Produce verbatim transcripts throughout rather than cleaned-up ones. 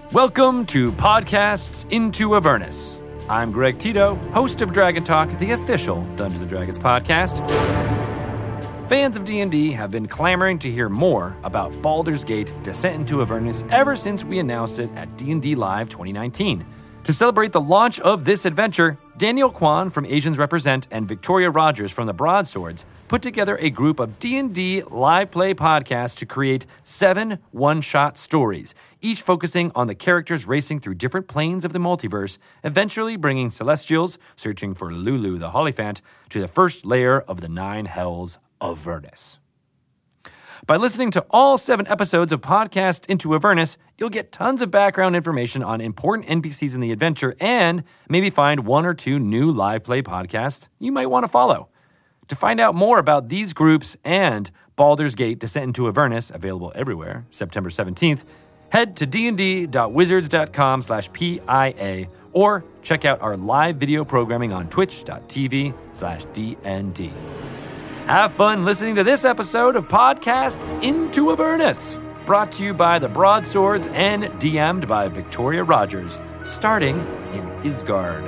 Welcome to Podcasts Into Avernus. I'm Greg Tito, host of Dragon Talk, the official Dungeons and Dragons podcast. Fans of D and D have been clamoring to hear more about Baldur's Gate Descent into Avernus ever since we announced it at D and D Live twenty nineteen. To celebrate the launch of this adventure, Daniel Kwan from Asians Represent and Victoria Rogers from the Broadswords put together a group of D and D live play podcasts to create seven one-shot stories, each focusing on the characters racing through different planes of the multiverse, eventually bringing Celestials searching for Lulu the Hierophant to the first layer of the Nine Hells of Avernus. By listening to all seven episodes of Podcast Into Avernus, you'll get tons of background information on important N P Cs in the adventure and maybe find one or two new live play podcasts you might want to follow. To find out more about these groups and Baldur's Gate Descent into Avernus, available everywhere, September seventeenth, head to dnd.wizards.com slash PIA or check out our live video programming on twitch.tv slash DND. Have fun listening to this episode of Podcasts Into Avernus, brought to you by the Broadswords and D M'd by Victoria Rogers, starting in Isgard.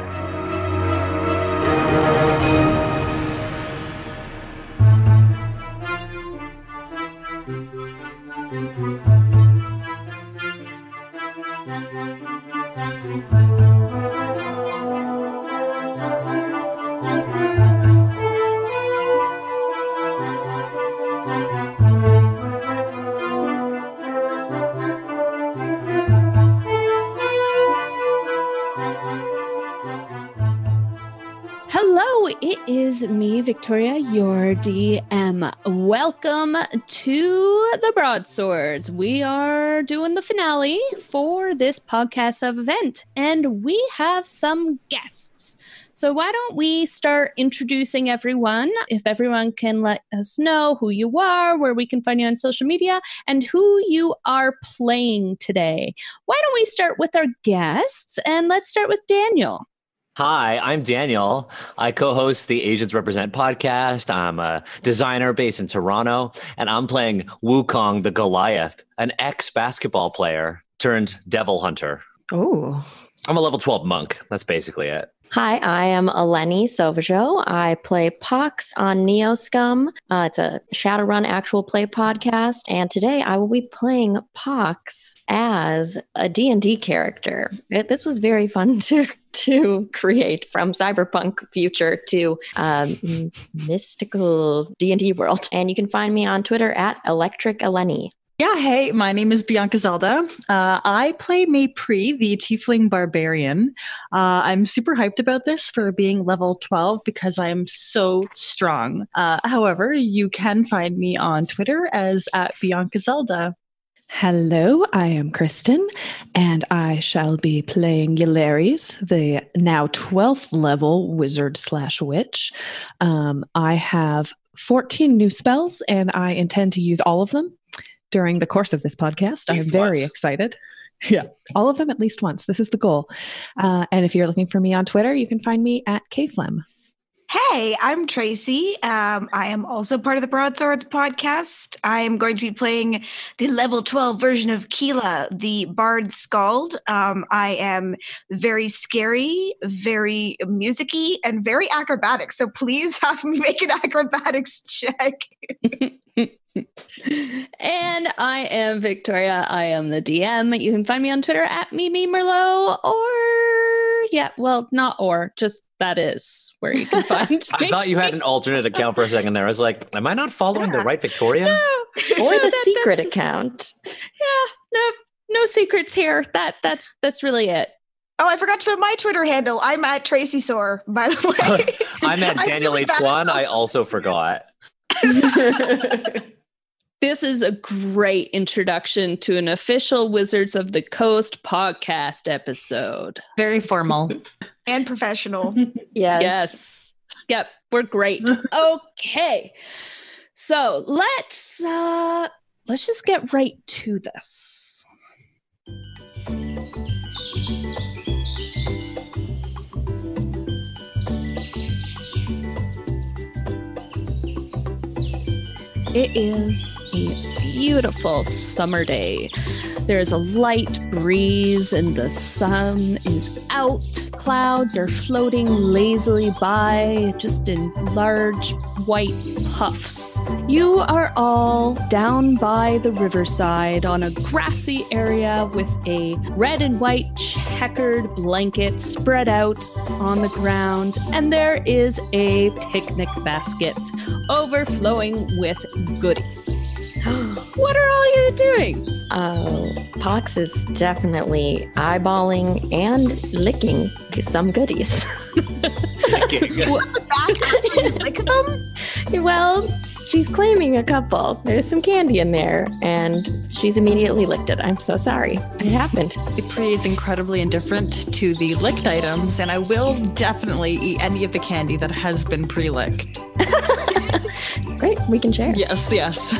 It is me, Victoria, your D M. Welcome to the Broadswords. We are doing the finale for this podcast of event, and we have some guests. So why don't we start introducing everyone? If everyone can let us know who you are, where we can find you on social media, and who you are playing today. Why don't we start with our guests, and let's start with Daniel. Hi, I'm Daniel. I co-host the Asians Represent podcast. I'm a designer based in Toronto, and I'm playing Wukong the Goliath, an ex-basketball player turned devil hunter. Oh. I'm a level twelve monk. That's basically it. Hi, I am Eleni Sauvageau. I play Pox on Neoscum. Uh, it's a Shadowrun actual play podcast, and today I will be playing Pox as a D and D character. It, this was very fun to to create, from cyberpunk future to um, mystical D and D world. And you can find me on Twitter at Electric Eleni. Yeah, hey, my name is Bianca Zelda. Uh, I play Maypri, the Tiefling Barbarian. Uh, I'm super hyped about this for being level twelve because I am so strong. Uh, however, you can find me on Twitter as at Bianca Zelda. Hello, I am Kristen, and I shall be playing Ylaris, the now twelfth level wizard slash witch. Um, I have fourteen new spells, and I intend to use all of them during the course of this podcast. I'm very excited. Yeah, all of them at least once. This is the goal. Uh, and if you're looking for me on Twitter, you can find me at Kflem. Hey, I'm Tracy. Um, I am also part of the Broadswords podcast. I am going to be playing the level twelve version of Keela, the Bard Skald. Um, I am very scary, very music-y, and very acrobatic. So please have me make an acrobatics check. And I am Victoria. I am the D M. You can find me on Twitter at Mimi Merlot, or yeah, well, not or, just that is where you can find me. I thought you had an alternate account for a second there. I was like, am I not following yeah. the right Victoria? No. Or no, the that, secret account. Yeah, no, no secrets here. That that's that's really it. Oh, I forgot to put my Twitter handle. I'm at Tracy Soar, by the way. I'm at Daniel H. one. I also forgot. This is a great introduction to an official Wizards of the Coast podcast episode. Very formal. And professional. Yes. Yes. Yep, we're great. Okay. So let's uh let's just get right to this. It is a beautiful summer day. There's a light breeze and the sun is out. Clouds are floating lazily by, just in large white puffs. You are all down by the riverside on a grassy area with a red and white checkered blanket spread out on the ground, and there is a picnic basket overflowing with goodies. What are all you doing? Oh, Pox is definitely eyeballing and licking some goodies. The back can you lick them? Well, she's claiming a couple. There's some candy in there, and she's immediately licked it. I'm so sorry. It happened. Ipri is incredibly indifferent to the licked items, and I will definitely eat any of the candy that has been pre-licked. Great, we can share. Yes, yes.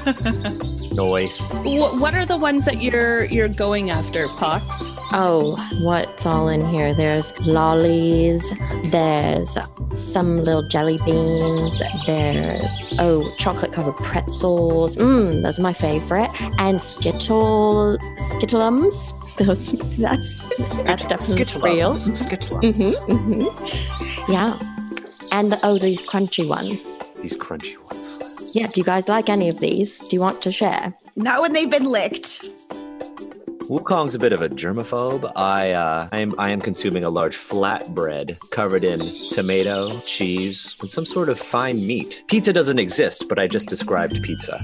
Noise. Wh- what are the ones that you're you're going after, Pox? Oh, what's all in here? There's lollies, there's some little jelly beans, there's, oh, chocolate covered pretzels. Mmm, those are my favorite. And Skittle, Skittlums. Those, that's, that's definitely real. Skittlums. Mm-hmm, mm-hmm. Yeah. And, oh, these crunchy ones. These crunchy ones. Yeah, do you guys like any of these? Do you want to share? Not when they've been licked. Wukong's a bit of a germaphobe. I, uh, I am I am consuming a large flatbread covered in tomato, cheese, and some sort of fine meat. Pizza doesn't exist, but I just described pizza.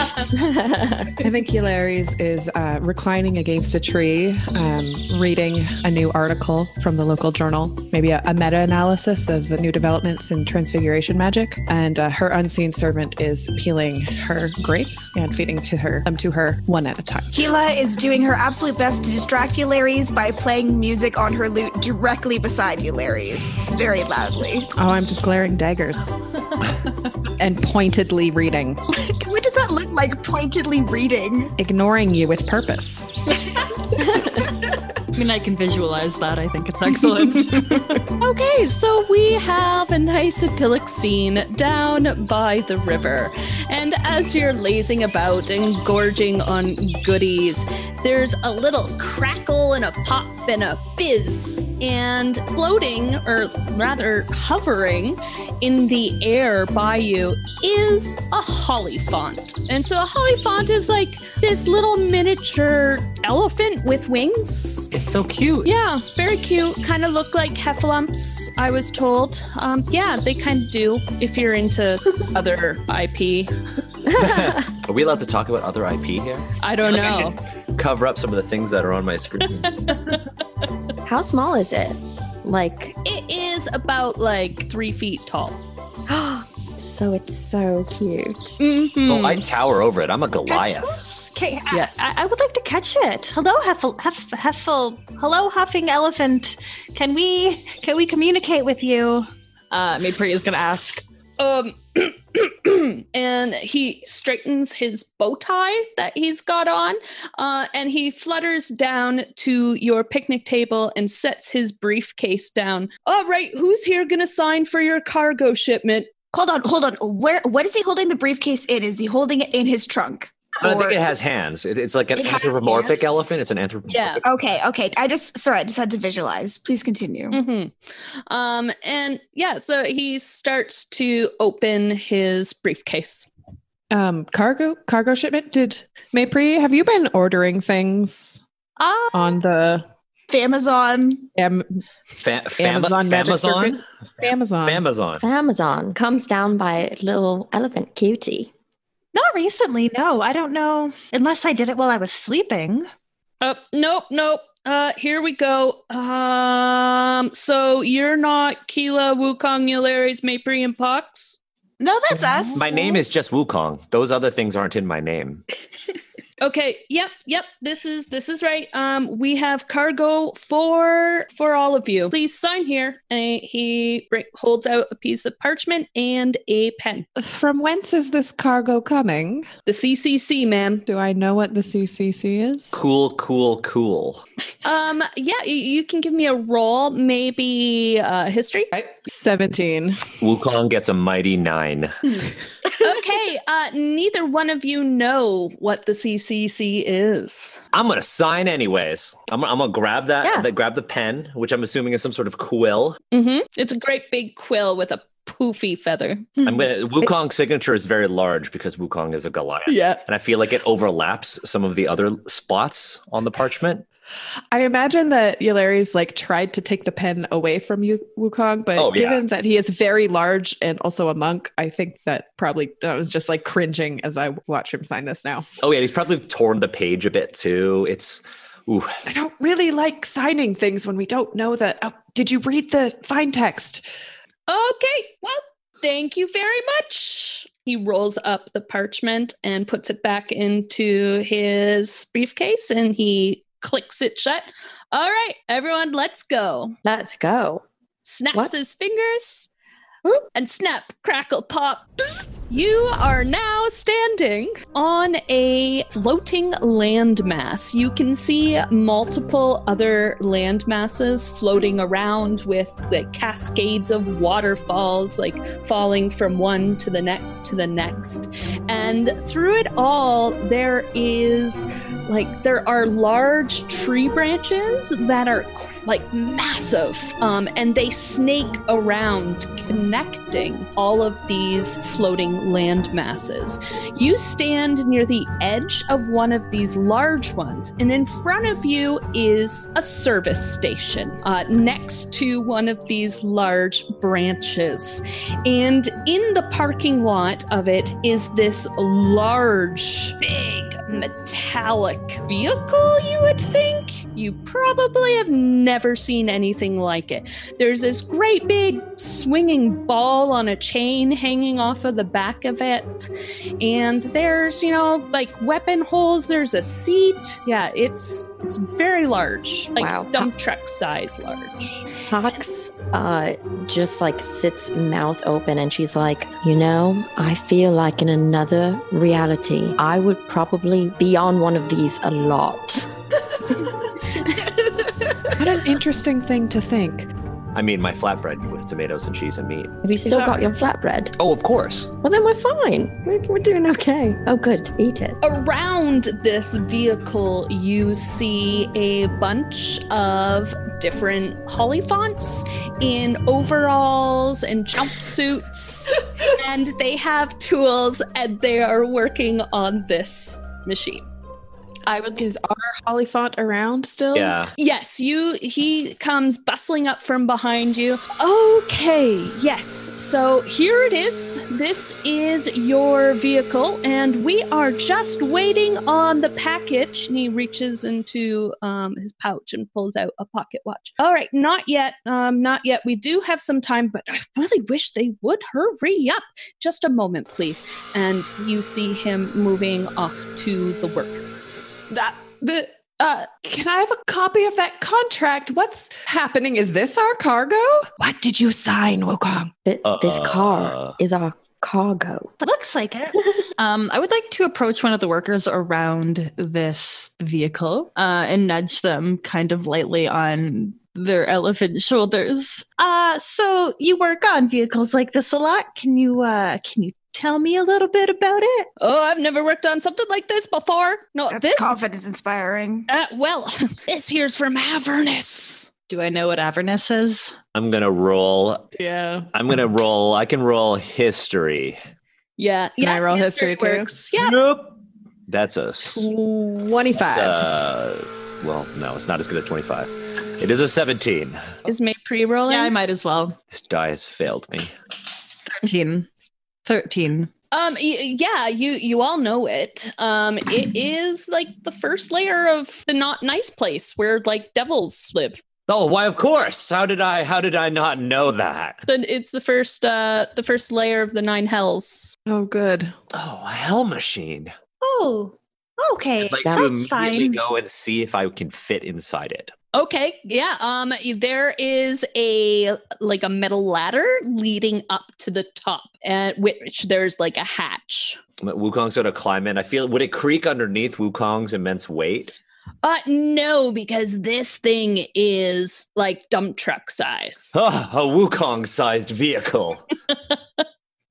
I think Hilaries is uh, reclining against a tree, um, reading a new article from the local journal, maybe a, a meta-analysis of the new developments in transfiguration magic. And uh, her unseen servant is peeling her grapes and feeding to her them to her one at a time. Keela is doing her absolute best to distract Hilaries by playing music on her lute directly beside Hilaries, very loudly. Oh, I'm just glaring daggers and pointedly reading, What does that look like, pointedly reading? ignoring you with purpose. I mean, I can visualize that. I think it's excellent. Okay, so we have a nice idyllic scene down by the river. And as you're lazing about and gorging on goodies, there's a little crackle and a pop and a fizz. And floating, or rather hovering, in the air by you is a hollyphant. And so a hollyphant is like this little miniature elephant with wings. It's so cute. Yeah, very cute. Kind of look like heffalumps, I was told. Um, yeah, they kind of do if you're into other I P. Are we allowed to talk about other I P here? I don't know. Cover up some of the things that are on my screen. How small is it? Like, It is about like three feet tall. so it's so cute. Mm-hmm. Oh, I tower over it. I'm a Goliath. Okay, Yes. I, I would like to catch it. Hello, Heffel, Heff, Heffel. Hello, huffing elephant. Can we can we communicate with you? Uh, Maypri is gonna ask. Um, and he straightens his bow tie that he's got on, uh, and he flutters down to your picnic table and sets his briefcase down. All right, who's here gonna sign for your cargo shipment? Hold on, hold on. Where? What is he holding the briefcase in? Is he holding it in his trunk? I think Or- it has hands. It, it's like an It has anthropomorphic elephant. It's an anthropomorphic. Yeah. Okay, okay. I just sorry, I just had to visualize. Please continue. Mm-hmm. Um, and yeah, so he starts to open his briefcase. Um, cargo cargo shipment. Did Maypri, have you been ordering things Ah, on the Famazon. Am- Fa- fam- Amazon Magic Famazon? Circuit? Amazon? Famazon. Amazon comes down by little elephant cutie. not recently. No, I don't know. Unless I did it while I was sleeping. Uh, nope, nope. Uh, here we go. Um, so you're not Keela, Wukong, Yularis, Maypri, and Pox? No, that's us. My name is just Wukong. Those other things aren't in my name. Okay, yep, yep. This is this is right. Um, we have cargo for for all of you. Please sign here. And he br- holds out a piece of parchment and a pen. From whence is this cargo coming? The C C C, ma'am. Do I know what the C C C is? Cool, cool, cool. Um, yeah, y- you can give me a roll, maybe uh, history. seventeen. Wukong gets a mighty nine. Okay, uh, neither one of you know what the C C C is. I'm gonna sign anyways. I'm, I'm gonna grab that, Yeah. that, grab the pen, which I'm assuming is some sort of quill. Mm-hmm. It's a great big quill with a poofy feather. I'm gonna, Wukong's signature is very large because Wukong is a Goliath. Yeah. And I feel like it overlaps some of the other spots on the parchment. I imagine that Yulari's like tried to take the pen away from you, Wukong, but Oh, yeah. given that he is very large and also a monk, I think that probably I was just like cringing as I watch him sign this now. Oh yeah, he's probably torn the page a bit too. It's, ooh. I don't really like signing things when we don't know that. Oh, did you read the fine text? Okay, well, thank you very much. He rolls up the parchment and puts it back into his briefcase and he clicks it shut. All right, everyone, let's go. Let's go. Snaps What? his fingers and snap, crackle, pop. You are now standing on a floating landmass. You can see multiple other land masses floating around with like cascades of waterfalls, like falling from one to the next to the next. And through it all, there is like there are large tree branches that are like massive, um, and they snake around, connecting all of these floating land masses. You stand near the edge of one of these large ones, and in front of you is a service station uh, next to one of these large branches. And in the parking lot of it is this large, big, metallic vehicle, you would think. You probably have never seen anything like it. There's this great big swinging ball on a chain hanging off of the back of it. And there's, you know, like weapon holes. There's a seat. Yeah, it's it's very large. Like Wow. dump truck size large. Pox uh, just like sits mouth open and she's like, you know, I feel like in another reality, I would probably be on one of these a lot. What an interesting thing to think. I mean, my flatbread with tomatoes and cheese and meat. Have you still that- got your flatbread? Oh, of course. Well, then we're fine. We're, we're doing okay. Oh, good. Eat it. Around this vehicle, you see a bunch of different Hollyphants in overalls and jumpsuits, and they have tools and they are working on this machine. I would. Is our Hollyphant around still? Yeah. Yes, you he comes bustling up from behind you. Okay, yes. So here it is. This is your vehicle, and we are just waiting on the package. And he reaches into um, his pouch and pulls out a pocket watch. All right, not yet. Um, not yet. We do have some time, but I really wish they would hurry up. Just a moment, please. And you see him moving off to the workers. That, but, uh, can I have a copy of that contract? What's happening? Is this our cargo? What did you sign, Wukong? Th- this Uh. car is our cargo. Looks like it. um, I would like to approach one of the workers around this vehicle uh, and nudge them kind of lightly on their elephant shoulders. Uh, so you work on vehicles like this a lot. Can you uh, can you tell me a little bit about it? Oh, I've never worked on something like this before. No, That's this. confidence inspiring. Uh, well, this here's from Avernus. Do I know what Avernus is? I'm going to roll. Yeah. I'm going to roll. I can roll history. Yeah, Can yeah. I roll history too? works. Yeah. Nope. That's a. s- twenty-five. Uh, well, no, it's not as good as twenty-five. It is a seventeen. Is May pre-rolling? Yeah, I might as well. This die has failed me. thirteen. thirteen. Um. Y- yeah. You. You all know it. Um. It is like the first layer of the not nice place where like devils live. Oh, why? Of course. How did I? How did I not know that? Then it's the first. Uh. The first layer of the nine hells. Oh, good. Oh, a hell machine. Oh, okay. I'd like to That's immediately fine. go and see if I can fit inside it. Okay, yeah. Um, there is a like a metal ladder leading up to the top, at which there's like a hatch. Wukong's going to climb in. I feel, would it creak underneath Wukong's immense weight? Uh, no, because this thing is like dump truck size. Oh, a Wukong-sized vehicle.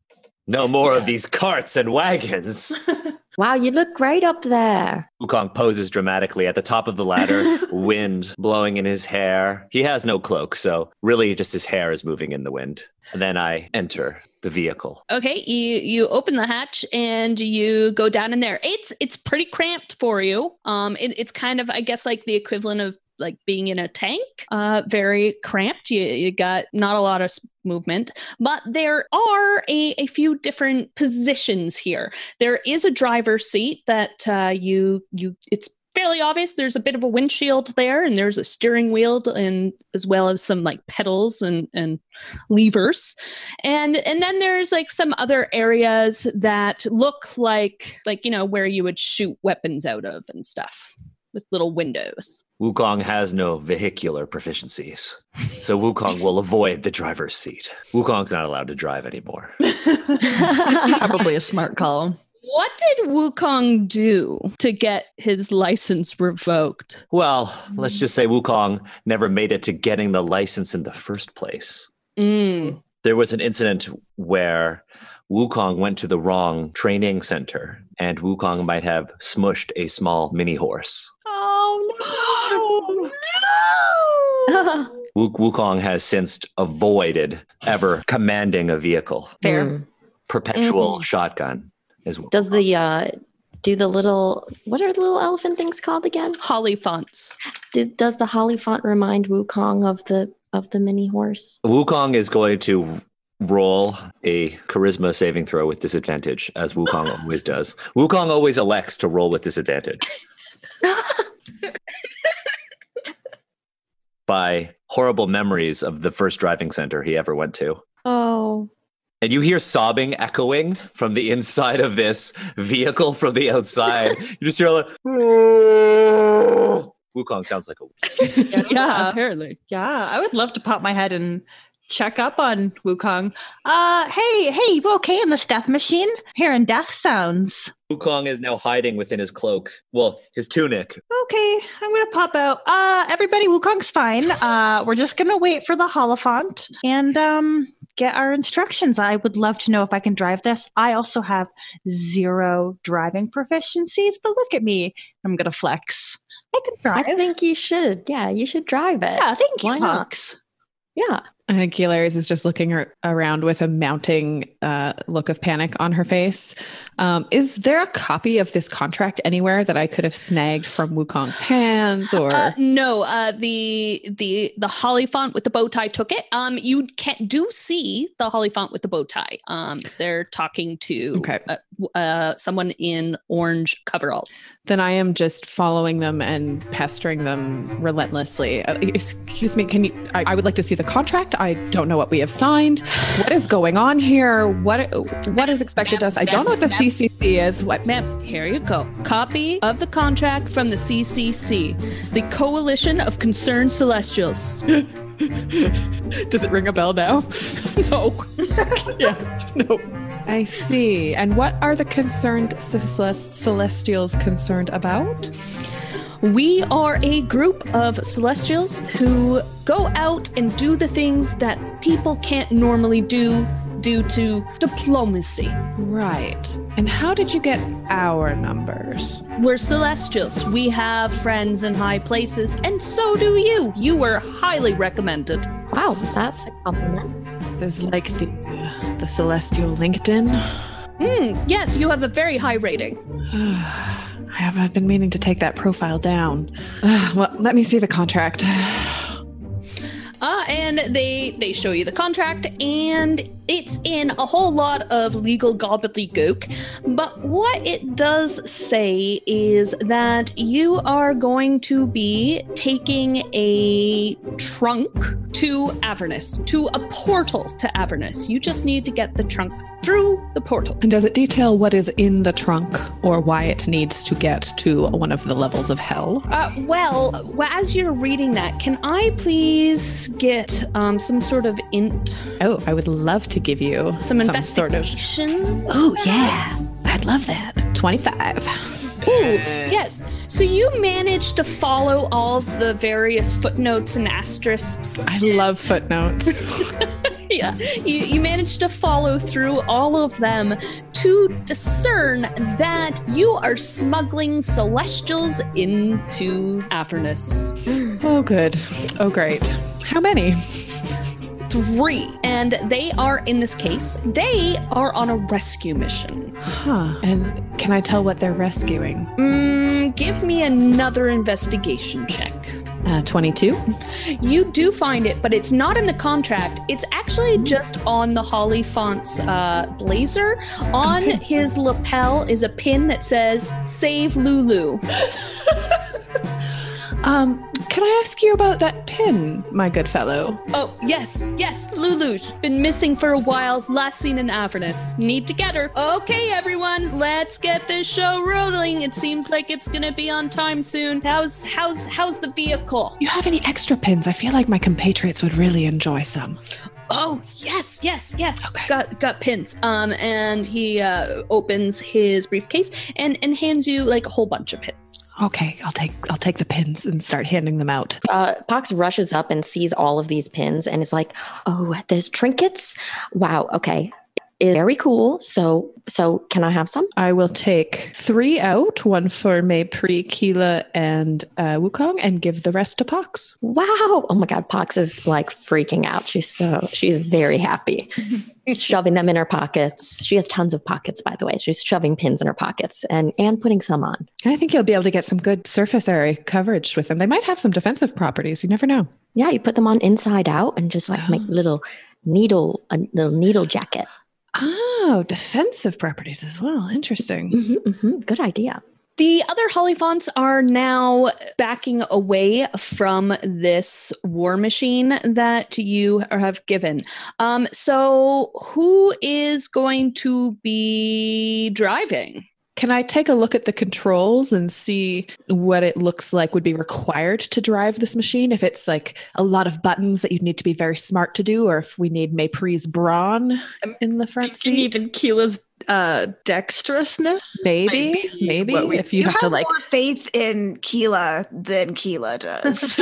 No more Yeah. of these carts and wagons. Wow, you look great up there. Wukong poses dramatically at the top of the ladder, wind blowing in his hair. He has no cloak, so really just his hair is moving in the wind. And then I enter the vehicle. Okay, you you open the hatch and you go down in there. It's it's pretty cramped for you. Um, it, it's kind of I guess like the equivalent of like being in a tank. Uh, very cramped. You you got not a lot of s- movement, but there are a, a few different positions here. There is a driver's seat that uh, you you it's fairly obvious. There's a bit of a windshield there, and there's a steering wheel, and as well as some like pedals and and levers, and and then there's like some other areas that look like like you know where you would shoot weapons out of and stuff with little windows. Wukong has no vehicular proficiencies, so Wukong will avoid the driver's seat. Wukong's not allowed to drive anymore. Probably a smart call. What did Wukong do to get his license revoked? Well, let's just say Wukong never made it to getting the license in the first place. Mm. There was an incident where Wukong went to the wrong training center, and Wukong might have smushed a small mini horse. Oh, No! Wu- Wukong has since avoided ever commanding a vehicle. Fair. Mm. Perpetual Mhm. shotgun is Does the uh do the little what are the little elephant things called again? Holly fonts. Does, does the holly font remind Wukong of the of the mini horse? Wukong is going to roll a charisma saving throw with disadvantage, as Wukong always does. Wukong always elects to roll with disadvantage. By horrible memories of the first driving center he ever went to. Oh. And you hear sobbing echoing from the inside of this vehicle from the outside. You just hear like, Wukong sounds like a... Yeah, Yeah, apparently. yeah, I would love to pop my head and check up on Wukong. Uh, hey, hey, you okay in this death machine? Hearing death sounds. Wukong is now hiding within his cloak. Well, his tunic. Okay, I'm gonna pop out. Uh, everybody, Wukong's fine. Uh, we're just gonna wait for the Holophant and um get our instructions. I would love to know if I can drive this. I also have zero driving proficiencies, but look at me. I'm gonna flex. I can drive. I think you should. Yeah, you should drive it. yeah, thank you, Why not? Hawks. Yeah. I think Hilarious is just looking ar- around with a mounting uh, look of panic on her face. Um, is there a copy of this contract anywhere that I could have snagged from Wukong's hands? Or Uh, no, uh, the the the holly font with the bow tie took it. Um, you can do see the holly font with the bow tie. Um, they're talking to Okay. uh, w- uh, someone in orange coveralls. then I am just following them and pestering them relentlessly. Uh, excuse me, can you? I, I would like to see the contract. I don't know what we have signed. What is going on here? What what is expected of us? I don't know what the C C C is. What? Ma'am, here you go. Copy of the contract from the C C C, the Coalition of Concerned Celestials. Does it ring a bell now? No. Yeah, no. I see. And what are the concerned Celes- Celestials concerned about? We are a group of Celestials who go out and do the things that people can't normally do due to diplomacy. Right. And how did you get our numbers? We're Celestials. We have friends in high places, and so do you. You were highly recommended. Wow, that's a compliment. This is like the the Celestial LinkedIn. Hmm, yes, you have a very high rating. I have I've been meaning to take that profile down. Uh, well, let me see the contract. Uh, and they they show you the contract, and it's in a whole lot of legal gobbledygook. But what it does say is that you are going to be taking a trunk to Avernus, to a portal to Avernus. You just need to get the trunk through the portal. And does it detail what is in the trunk or why it needs to get to one of the levels of hell? Uh, well, w- as you're reading that, can I please get um, some sort of int, Oh, I would love to give you some, some sort of. investigation? Oh, yeah. I'd love that. twenty-five. Ooh, yes. So you managed to follow all of the various footnotes and asterisks. I love footnotes. Yeah, you, you managed to follow through all of them to discern that you are smuggling celestials into Avernus. Oh, good. Oh, great. How many? Three. And they are, in this case, they are on a rescue mission. Huh. And can I tell what they're rescuing? Mm, give me another investigation check. Uh, twenty-two. You do find it, but it's not in the contract. It's actually just on the Hollyfont's uh, blazer. On Okay. his lapel is a pin that says, Save Lulu. Um, can I ask you about that pin, my good fellow? Oh, yes, yes, Lulu's been missing for a while. Last seen in Avernus. Need to get her. Okay, everyone, let's get this show rolling. It seems like it's gonna be on time soon. How's how's how's the vehicle? You have any extra pins? I feel like my compatriots would really enjoy some. Oh, yes, yes, yes. Okay. Got got pins. Um, and he uh, opens his briefcase and and hands you like a whole bunch of pins. Okay, I'll take I'll take the pins and start handing them out. Uh, Pox rushes up and sees all of these pins and is like, "Oh, there's trinkets. Wow. Okay, it's very cool. So, so can I have some?" I will take three out, one for Maypri, Keela, and uh, Wukong, and give the rest to Pox. Wow. Oh my God, Pox is like freaking out. She's so she's very happy. She's shoving them in her pockets. She has tons of pockets, by the way. She's shoving pins in her pockets and and putting some on. I think you'll be able to get some good surface area coverage with them. They might have some defensive properties. You never know. Yeah, you put them on inside out and just like Oh. make little needle a little needle jacket. Oh, defensive properties as well. Interesting. hmm hmm Good idea. The other Hollyfonts are now backing away from this war machine that you have given. Um, so who is going to be driving? Can I take a look at the controls and see what it looks like would be required to drive this machine? If it's like a lot of buttons that you'd need to be very smart to do, or if we need Maypri's brawn in the front Thinking seat? even Keela's uh, dexterousness. Maybe, might be maybe what we- if you, You have, to like. more faith in Keela than Keela does.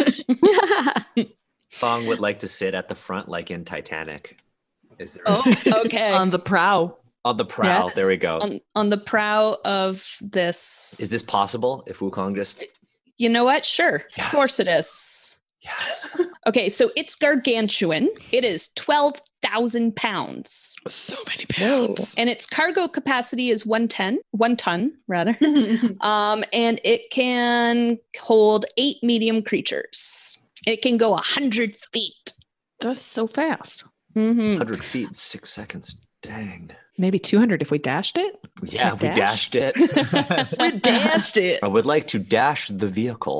Fong would like to sit at the front like in Titanic. Is there Oh, Okay. on the prow. on the prow? Yes. There we go. on, on the prow of this. Is this possible if Wukong just You know what? Sure. Yes. Of course it is. yes. Okay, so it's gargantuan. It is twelve thousand pounds. So many pounds. And its cargo capacity is one ten, one ton rather. um, and it can hold eight medium creatures. It can go a hundred feet. That's so fast. Mm-hmm. one hundred feet in six seconds. Dang. Maybe two hundred if we dashed it. Yeah, we dash? dashed it. We dashed it. I would like to dash the vehicle.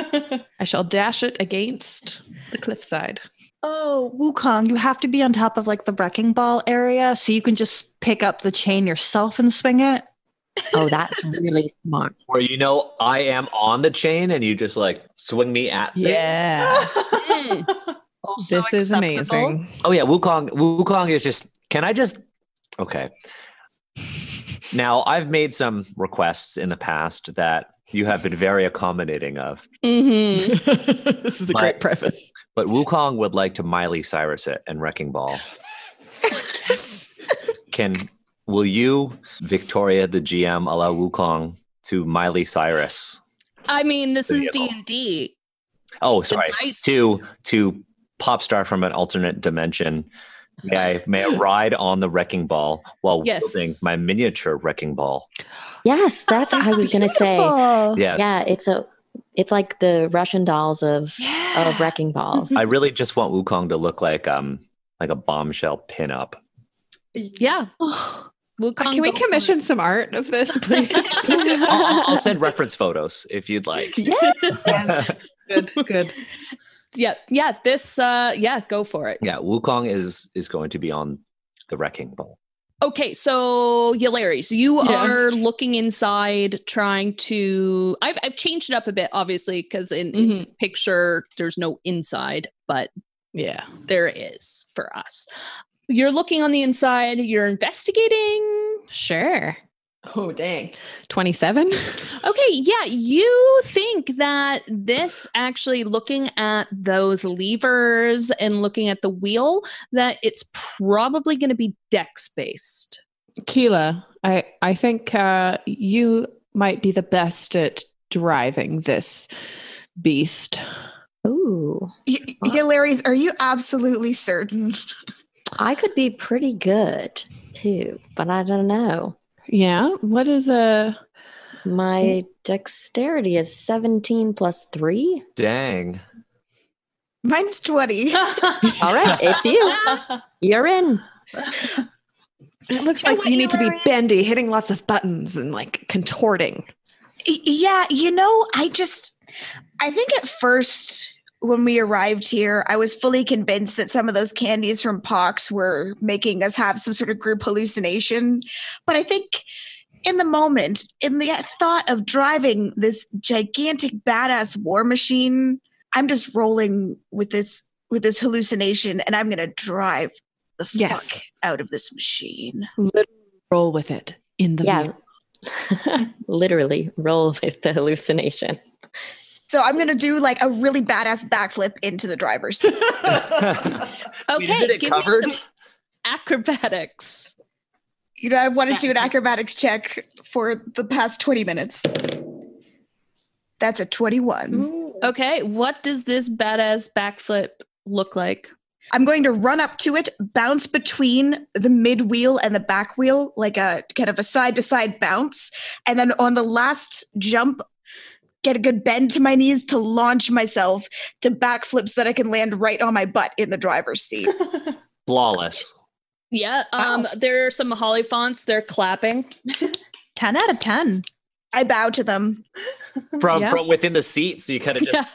I shall dash it against the cliffside. Oh, Wukong, you have to be on top of like the wrecking ball area so you can just pick up the chain yourself and swing it. Oh, that's really smart. Where you know I am on the chain and you just like swing me at the- Yeah. Mm. Also This is acceptable. amazing. Oh yeah, Wukong Wukong is just can I just okay. Now I've made some requests in the past that you have been very accommodating of. Mm-hmm. This is a My- great preface. But Wukong would like to Miley Cyrus it and Wrecking Ball. Yes. Can will you, Victoria, the G M, allow Wukong to Miley Cyrus? I mean, this is Vehicle. D and D. Oh, sorry. dice. To to pop star from an alternate dimension. May I may I ride on the wrecking ball while Yes. wielding my miniature wrecking ball? Yes, that's, I was gonna say. Yes. Yeah, it's a it's like the Russian dolls of Yeah. of wrecking balls. I really just want Wukong to look like um like a bombshell pinup. Yeah. Oh, Wukong can we go for commission some art of this, please? I'll, I'll- I'll send reference photos if you'd like. Yes. Good, good. it. Yeah, yeah. This, uh, yeah, go for it. Yeah, Wukong is is going to be on the wrecking ball. Okay, so Yalaris, you Yeah. are looking inside, trying to. I've I've changed it up a bit, obviously, because in, in Mhm. this picture there's no inside, but Yeah. there is for us. You're looking on the inside. You're investigating. Sure. Oh, dang. twenty-seven? Okay, yeah, you think that this actually, looking at those levers and looking at the wheel, that it's probably going to be dex based. Keela, I, I think uh, you might be the best at driving this beast. Ooh, Y- Hilarious. Are you absolutely certain? I could be pretty good too, but I don't know. Yeah? What is a... My dexterity is seventeen plus three. Dang. Mine's twenty. All right, it's you. You're in. It looks You know like what, you need to be Hilarious? bendy, hitting lots of buttons and like contorting. Y- Yeah, you know, I just, I think at first when we arrived here, I was fully convinced that some of those candies from Pox were making us have some sort of group hallucination. But I think in the moment, in the thought of driving this gigantic badass war machine, I'm just rolling with this with this hallucination, and I'm gonna drive the Yes. fuck out of this machine. Literally roll with it in the Yeah. vehicle. Literally roll with the hallucination. So I'm gonna do like a really badass backflip into the driver's seat. Okay, Isn't it give covered? me some acrobatics. You know, I wanted to do an acrobatics check for the past twenty minutes. That's a twenty-one. Okay, what does this badass backflip look like? I'm going to run up to it, bounce between the mid wheel and the back wheel, like a kind of a side to side bounce. And then on the last jump, get a good bend to my knees to launch myself to backflips so that I can land right on my butt in the driver's seat. Flawless. Yeah, um, there are some holly fonts. They're clapping. ten out of ten. I bow to them. From Yeah. from within the seat, so you kind of just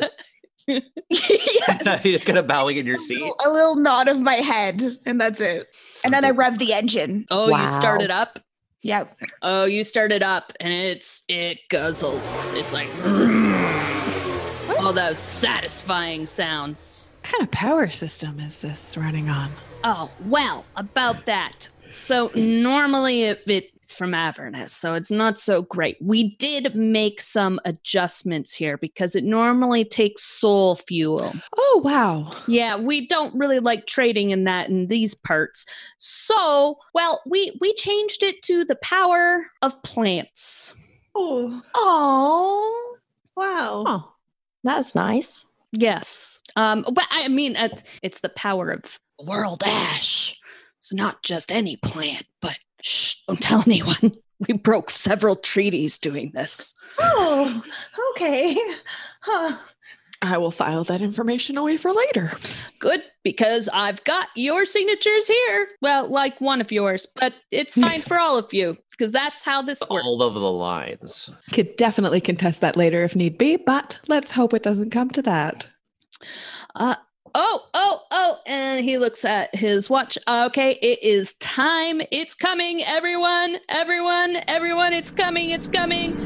Yes. you just kind of bowing in your A seat. little, a little nod of my head, and that's it. And then I rev the engine. Oh, Wow. you started up. Yep. Oh, you started up, and it's it guzzles. It's like all those satisfying sounds. What kind of power system is this running on? Oh, well, about that. So normally it, it's from Avernus, so it's not so great. We did make some adjustments here because it normally takes soul fuel. Oh, wow. Yeah, we don't really like trading in that in these parts. So, well, we we changed it to the power of plants. Oh, Oh. wow. Oh, That's nice. Yes. Um, but I mean, it, it's the power of world ash. So not just any plant, but shh, don't tell anyone. We broke several treaties doing this. Oh, okay. Huh. I will file that information away for later. Good, because I've got your signatures here. Well, like one of yours, but it's signed for all of you, because that's how this works. All over the lines. Could definitely contest that later if need be, but let's hope it doesn't come to that. Uh, oh, oh, oh, and he looks at his watch. Okay, it is time. It's coming, everyone, everyone, everyone. It's coming, it's coming.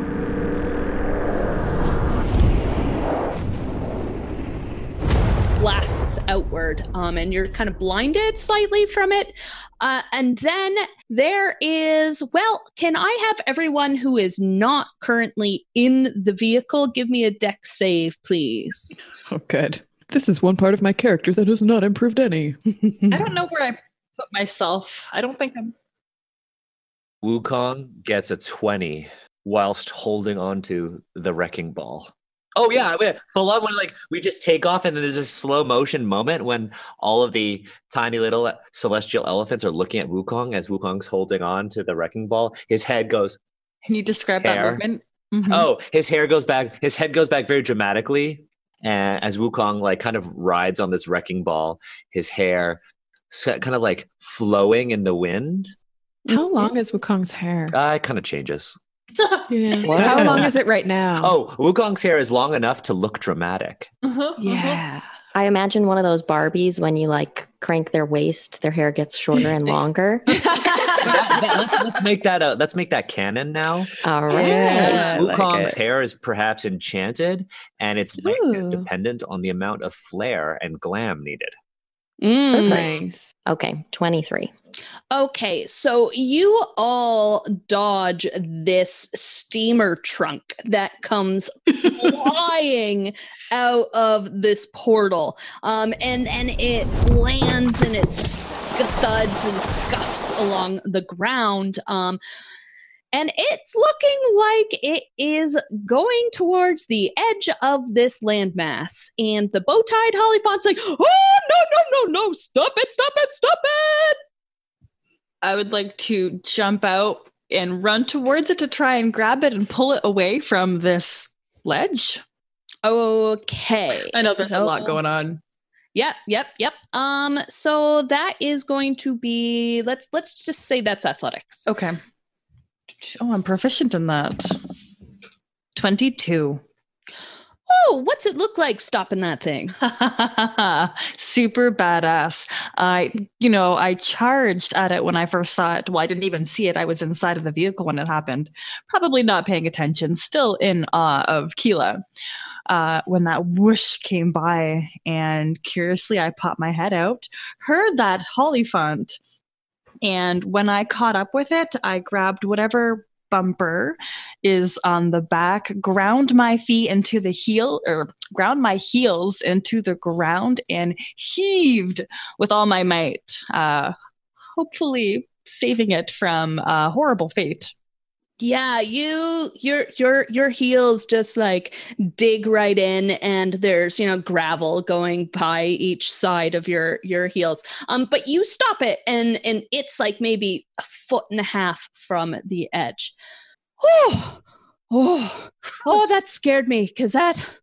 Blasts outward, um, and you're kind of blinded slightly from it. Uh, and then there is, well, can I have everyone who is not currently in the vehicle give me a dex save, please? Oh, good. This is one part of my character that has not improved any. I don't know where I put myself. I don't think I'm. Wukong gets a twenty whilst holding on to the wrecking ball. Oh yeah, I mean, full on when like we just take off and then there's a slow motion moment when all of the tiny little celestial elephants are looking at Wukong as Wukong's holding on to the wrecking ball. His head goes, Can you describe Hair. that movement? Mhm. oh, his hair goes back, his head goes back very dramatically. And as Wukong like kind of rides on this wrecking ball, his hair s- kind of like flowing in the wind. How long is Wukong's hair? Uh, it kind of changes. Yeah. What? How long is it right now? Oh, Wukong's hair is long enough to look dramatic. Uh-huh, uh-huh. yeah. I imagine one of those Barbies when you like crank their waist, their hair gets shorter and longer. That- that- let's let's make that a let's make that canon now. All right. Yeah. I like Wukong's it. hair is perhaps enchanted, and its length is Ooh. dependent on the amount of flair and glam needed. Mm. Nice. Okay, twenty-three. Okay, so you all dodge this steamer trunk that comes flying out of this portal. Um, and, and it lands and it thuds and scuffs along the ground. Um, and it's looking like it is going towards the edge of this landmass. And the bow-tied Hollyphant's like, oh, no, no, no, no, stop it, stop it, stop it! I would like to jump out and run towards it to try and grab it and pull it away from this ledge. Okay. I know there's so, a lot going on. Yep, yep, yep. Um, so that is going to be let's let's just say that's athletics. Okay. Oh, I'm proficient in that. twenty-two. Oh, what's it look like stopping that thing? Super badass. I, you know, I charged at it when I first saw it. Well, I didn't even see it. I was inside of the vehicle when it happened. Probably not paying attention. Still in awe of Keela. Uh, when that whoosh came by, and curiously I popped my head out, heard that Hollyphant. And when I caught up with it, I grabbed whatever bumper is on the back, ground my feet into the heel, or ground my heels into the ground and heaved with all my might, uh, hopefully saving it from a horrible fate. Yeah, you your your your heels just like dig right in, and there's, you know, gravel going by each side of your your heels. Um, but you stop it, and and it's like maybe a foot and a half from the edge. Oh, oh, oh, that scared me because that.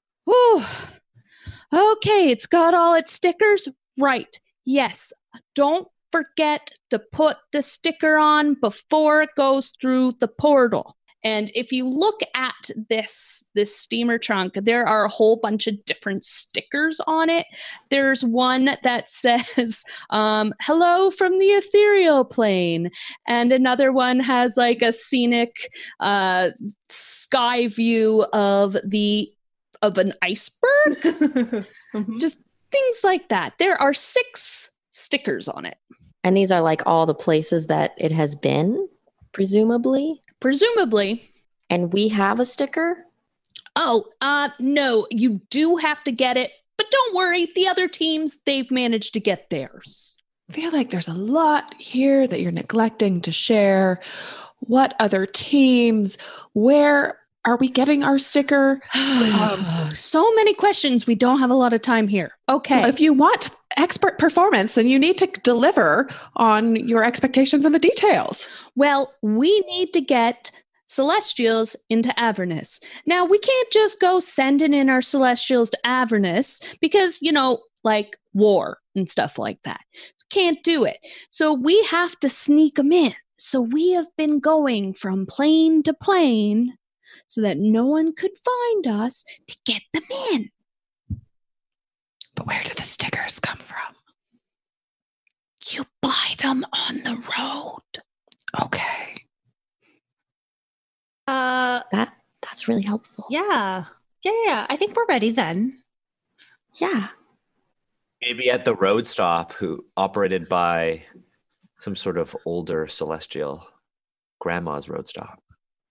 Oh, okay, it's got all its stickers right. Yes, don't forget to put the sticker on before it goes through the portal. And if you look at this this steamer trunk, there are a whole bunch of different stickers on it. There's one that says, um, hello from the ethereal plane. And another one has like a scenic uh, sky view of the of an iceberg. Mm-hmm. Just things like that. There are six stickers on it. And these are like all the places that it has been, presumably? Presumably. And we have a sticker? Oh, uh, no, you do have to get it. But don't worry, the other teams, they've managed to get theirs. I feel like there's a lot here that you're neglecting to share. What other teams? Where are we getting our sticker? Um, so many questions. We don't have a lot of time here. Okay. If you want expert performance, then you need to deliver on your expectations and the details. Well, we need to get Celestials into Avernus. Now, we can't just go sending in our Celestials to Avernus because, you know, like war and stuff like that. Can't do it. So we have to sneak them in. So we have been going from plane to plane so that no one could find us to get them in. But where do the stickers come from? You buy them on the road. Okay. Uh, That that's really helpful. yeah. Yeah, yeah. I think we're ready then. Yeah. Maybe at the road stop, who operated by some sort of older celestial, grandma's road stop.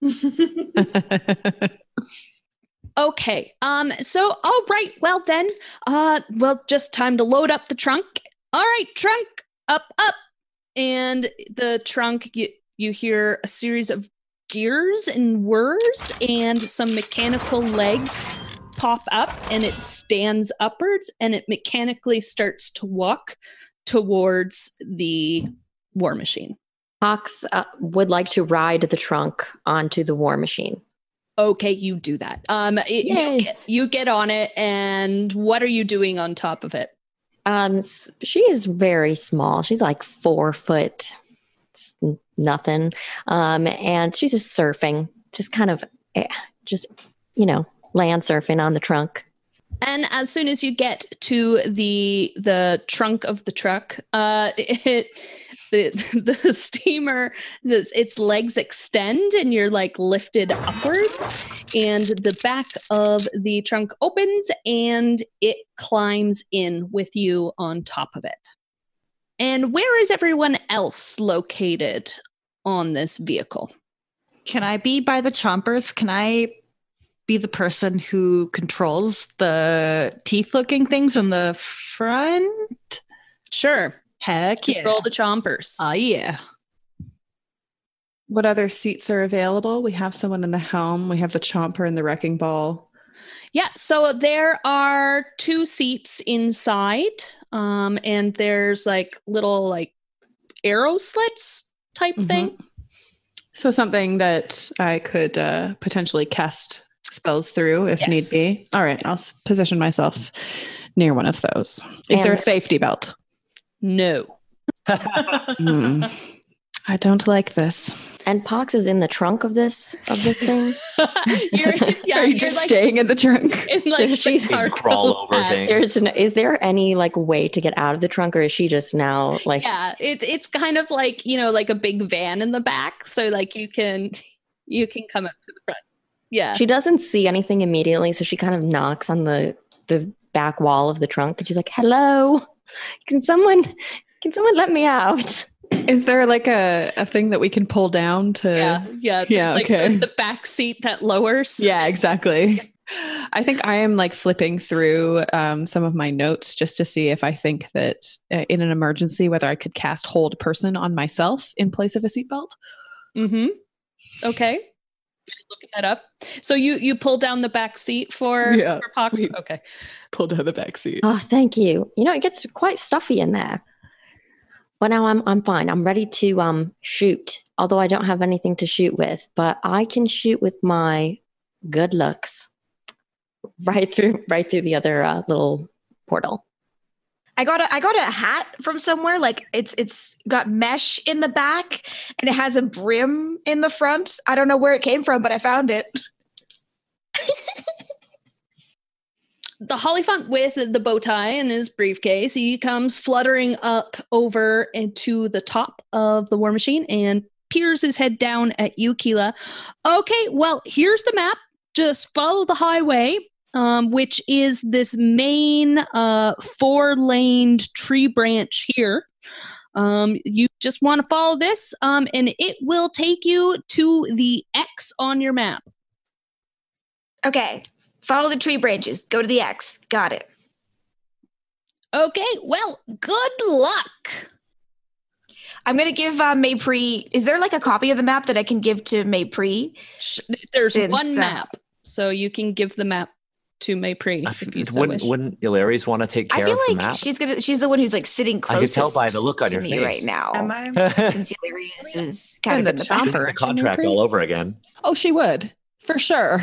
Okay. Um. So, all right. Well, then. Uh. Well, just time to load up the trunk. All right, trunk up, up, and the trunk. You you hear a series of gears and whirs, and some mechanical legs pop up, and it stands upwards, and it mechanically starts to walk towards the war machine. Pox uh, would like to ride the trunk onto the war machine. Okay, you do that. Um, it, you, get, you get on it, and what are you doing on top of it? Um, she is very small. She's like four foot, it's nothing. Um, and she's just surfing, just kind of, just you know, land surfing on the trunk. And as soon as you get to the the trunk of the truck, uh, it the the steamer just its legs extend, and you're like lifted upwards, and the back of the trunk opens and it climbs in with you on top of it. And where is everyone else located on this vehicle? Can I be by the chompers? Can I be the person who controls the teeth-looking things in the front? Sure. Heck yeah. Control the chompers. Oh, yeah. What other seats are available? We have someone in the helm. We have the chomper and the wrecking ball. Yeah, so there are two seats inside, um, and there's like little like arrow slits type Mhm. thing. So something that I could uh, potentially cast spells through if Yes. need be. All right, I'll s- position myself near one of those. Is there a And- safety belt? No. Hmm. I don't like this. And Pox is in the trunk of this of this thing. You're, yeah, Are you you're just like staying in the trunk? in like She's the Big cargo crawl over hatch. things. There's an, is there any like way to get out of the trunk, or is she just now like? Yeah, it's it's kind of like, you know, like a big van in the back, so like you can you can come up to the front. Yeah. She doesn't see anything immediately, so she kind of knocks on the the back wall of the trunk, and she's like, "Hello, can someone can someone let me out?" Is there like a, a thing that we can pull down to? yeah, yeah, there's yeah, like okay. the, the back seat that lowers. Yeah, exactly. I think I am like flipping through um, some of my notes just to see if I think that uh, in an emergency, whether I could cast hold person on myself in place of a seatbelt. Mm-hmm. Okay. Looking that up. So you you pull down the back seat for, Yeah, for Pox? we- Okay. Pull down the back seat. Oh, thank you. You know, it gets quite stuffy in there. But now I'm I'm fine. I'm ready to um shoot. Although I don't have anything to shoot with, but I can shoot with my good looks right through right through the other uh, little portal. I got a I got a hat from somewhere. Like it's it's got mesh in the back and it has a brim in the front. I don't know where it came from, but I found it. The Hollyphant with the bow tie in his briefcase, he comes fluttering up over into the top of the war machine and peers his head down at you, Keela. Okay, well, here's the map. Just follow the highway, um, which is this main uh, four-laned tree branch here. Um, you just want to follow this, um, and it will take you to the X on your map. Okay. Follow the tree branches. Go to the X. Got it. Okay, well, good luck. I'm gonna give uh, Maypri. Is there like a copy of the map that I can give to Maypri? Sh- There's Since, one uh, map, so you can give the map to Maypri I if f- you so wouldn't wish. wouldn't Ilaries want to take I care feel of the like map? she's gonna. She's the one who's like sitting I closest. could tell by the look on to your me face. right now. Am I? Since Illyrius is kind And of the in the back. chopper. The contract Maypri? all over again. Oh, she would. For sure.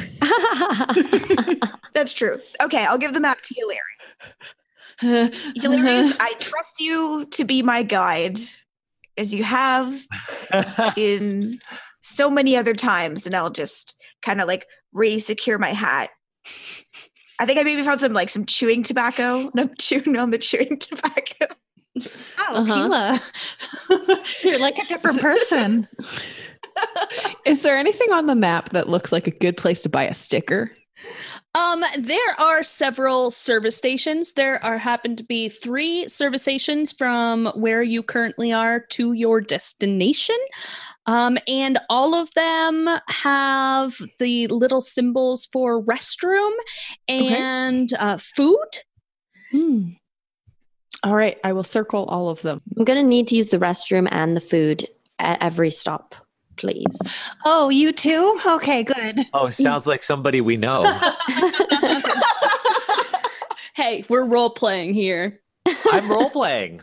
That's true. Okay, I'll give the map to Hilary. Hilarious, I trust you to be my guide, as you have in so many other times, and I'll just kind of like re-secure my hat. I think I maybe found some like some chewing tobacco. No, chewing on the chewing tobacco. Oh, Uh-huh. Keela. You're like a different person. Is there anything on the map that looks like a good place to buy a sticker? Um, there are several service stations. There are happen to be three service stations from where you currently are to your destination. Um, and all of them have the little symbols for restroom and uh, food. Hmm. All right, I will circle all of them. I'm gonna need to use the restroom and the food at every stop, please. Oh, you too? Okay, good. Oh, sounds like somebody we know. Hey, we're role playing here. I'm role playing.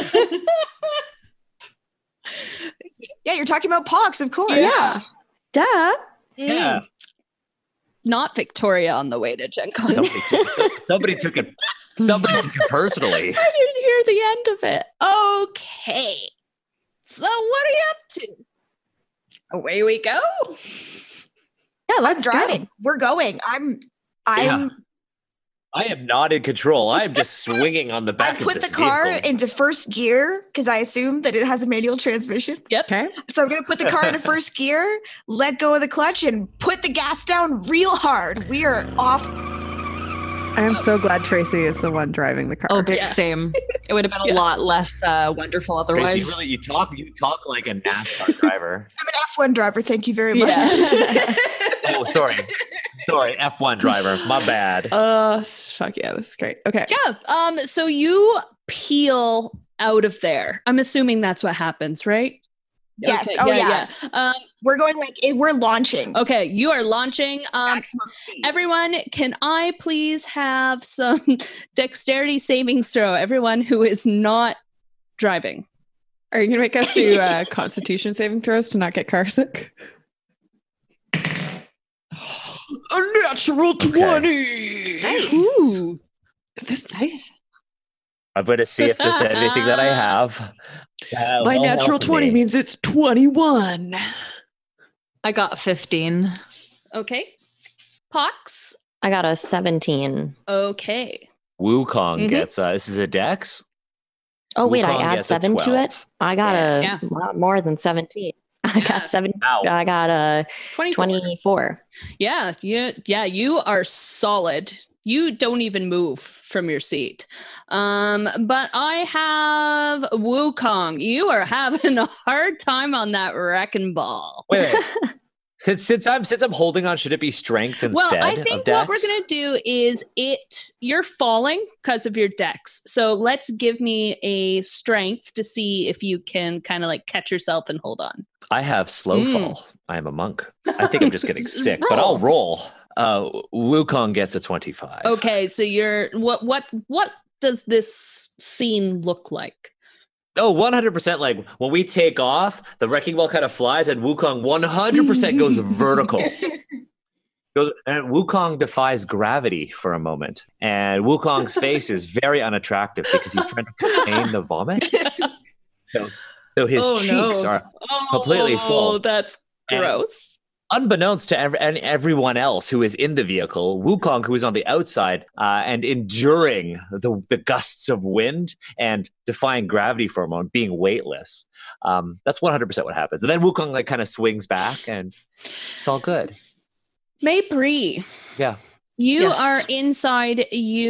Yeah, you're talking about Pox, of course. Yeah. Duh. Yeah. Not Victoria on the way to Gen Con. Somebody took, so- somebody took it. Somebody took it personally. I didn't hear the end of it. Okay. So what are you up to? Away we go. Yeah, I'm let's driving. go. We're going. I'm I'm Yeah. I am not in control. I am just swinging on the I back of put this the car vehicle. into first gear because I assume that it has a manual transmission. Yep. Okay. So I'm going to put the car into first gear, let go of the clutch, and put the gas down real hard. We are off. I am so glad Tracy is the one driving the car. Oh, big Yeah. same. It would have been a Yeah. lot less uh, wonderful otherwise. Tracy, really, you talk, you talk like a NASCAR driver. I'm an F one driver. Thank you very much. Yeah. Oh, sorry, sorry, F one driver. My bad. Uh, fuck yeah, this is great. Okay. Yeah. Um. So you peel out of there. I'm assuming that's what happens, right? Yes. Oh, yeah. yeah. Um. We're going like it, we're launching. Okay. You are launching. Um. Maximum speed. Everyone, can I please have some dexterity savings throw? Everyone who is not driving. Are you gonna make us do uh, Constitution saving throws to not get car sick? A natural twenty. Ooh, this nice. I'm going to see if this is anything that I have. Uh, My will natural help twenty me. means it's twenty-one. I got fifteen. Okay. Pox. I got a seventeen. Okay. Wukong Mhm. gets. Uh, this is a dex. Oh, wait, Wukong I add gets a seven to it? twelve. I got Yeah. a Yeah. lot more than seventeen. I Yeah. got seven. Ow. I got a twenty-four. twenty-four. Yeah, you, yeah, you are solid. You don't even move from your seat. Um, but I have Wukong. You are having a hard time on that wrecking ball. Wait, wait. since since I'm since I'm holding on, should it be strength instead Well, I of think dex? what we're gonna do is it. You're falling because of your dex. So let's give me a strength to see if you can kind of like catch yourself and hold on. I have slow Mm. fall. I am a monk. I think I'm just getting sick, but I'll roll. Uh, Wukong gets a twenty-five. Okay, so you're what? What? What does this scene look like? Oh, one hundred percent. Like when we take off, the wrecking ball kind of flies, and Wukong one hundred percent goes vertical. Goes- And Wukong defies gravity for a moment. And Wukong's face is very unattractive because he's trying to contain the vomit. So, so his Oh, cheeks no. are Oh, completely full. That's And- gross. unbeknownst to ev- and everyone else who is in the vehicle. Wukong, who is on the outside uh, and enduring the, the gusts of wind and defying gravity for a moment, being weightless. Um, that's one hundred percent what happens. And then Wukong like kind of swings back and it's all good. Maypri, Yeah. you Yes. are inside.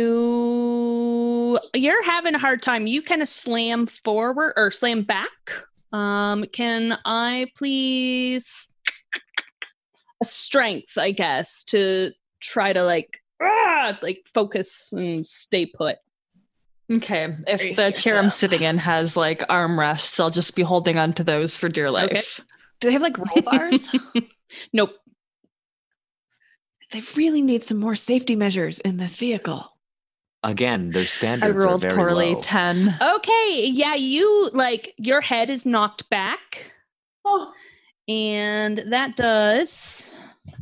You you're having a hard time. You kind of slam forward or slam back. Um, can I please a strength, I guess, to try to like ah, like focus and stay put. Okay. If Brace the chair I'm yourself. sitting in has like armrests, I'll just be holding on to those for dear life. Okay. Do they have like roll bars? Nope. They really need some more safety measures in this vehicle. Again, their I standards are rolled very poorly. low. ten. Okay, yeah, you like your head is knocked back. Oh. And that does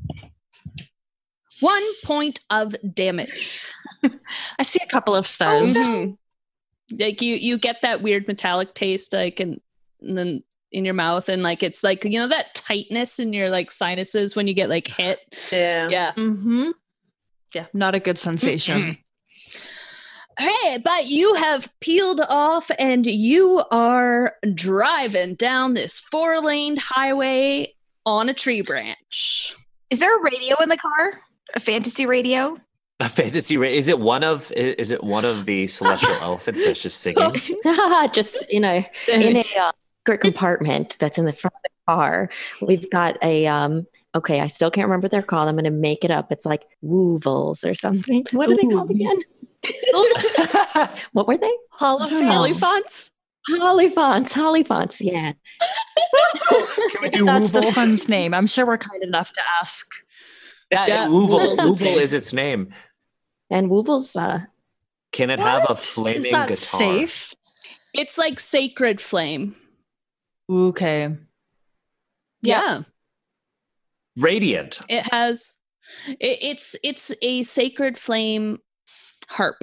one point of damage. I see a couple of stars. Mhm. Like you, you get that weird metallic taste, like in, and then in your mouth, and like it's like you know that tightness in your like sinuses when you get like hit. Yeah. Yeah. Mm-hmm. Yeah, not a good sensation. Hey, but you have peeled off and you are driving down this four-laned highway on a tree branch. Is there a radio in the car? A fantasy radio? A fantasy ra- is it one of i- is it one of the celestial elephants that's just singing? Just in a in a uh, secret compartment that's in the front of the car, we've got a um. Okay, I still can't remember what they're called. I'm going to make it up. It's like woovles or something. What are they called again? What were they? Oliphants? Hollyphants. Hollyphants. Yeah. Can we do That's the Wooble? son's name. I'm sure we're kind enough to ask. Yeah, Yeah, Wooble. Wooble's Wooble its name. is its name. And woovles. Uh, Can it have a What? flaming Is that guitar? safe? It's like sacred flame. Okay. Yeah. Radiant. It has it, it's it's a sacred flame harp.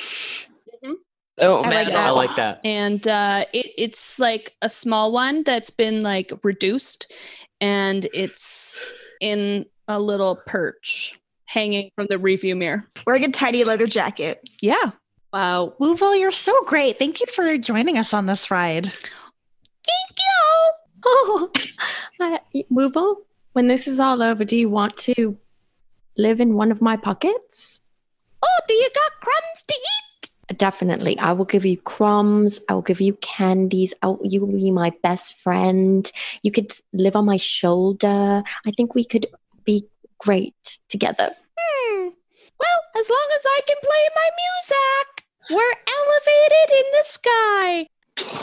Oh I man. like that. I like that. And uh it, it's like a small one that's been like reduced and it's in a little perch. hanging from the review mirror. Wearing a tiny leather jacket. Yeah. Wow. Woovel, you're so great. Thank you for joining us on this ride. Thank you. Oh, uh, Wooble, when this is all over, do you want to live in one of my pockets? Oh, do you got crumbs to eat? Definitely. I will give you crumbs. I will give you candies. I will, you will be my best friend. You could live on my shoulder. I think we could be great together. Hmm. Well, as long as I can play my music, we're elevated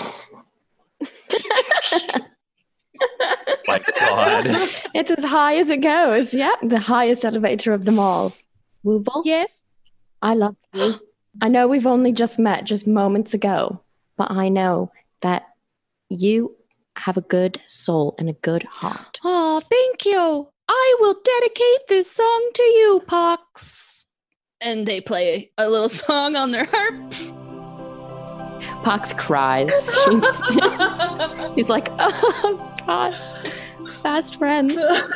in the sky. My God. It's as high as it goes. Yeah, the highest elevator of them all. Woovel? Yes? I love you. I know we've only just met just moments ago, but I know that you have a good soul and a good heart. Oh, thank you. I will dedicate this song to you, Pox. And they play a little song on their harp. Pox cries. She's, she's like, oh gosh, fast friends.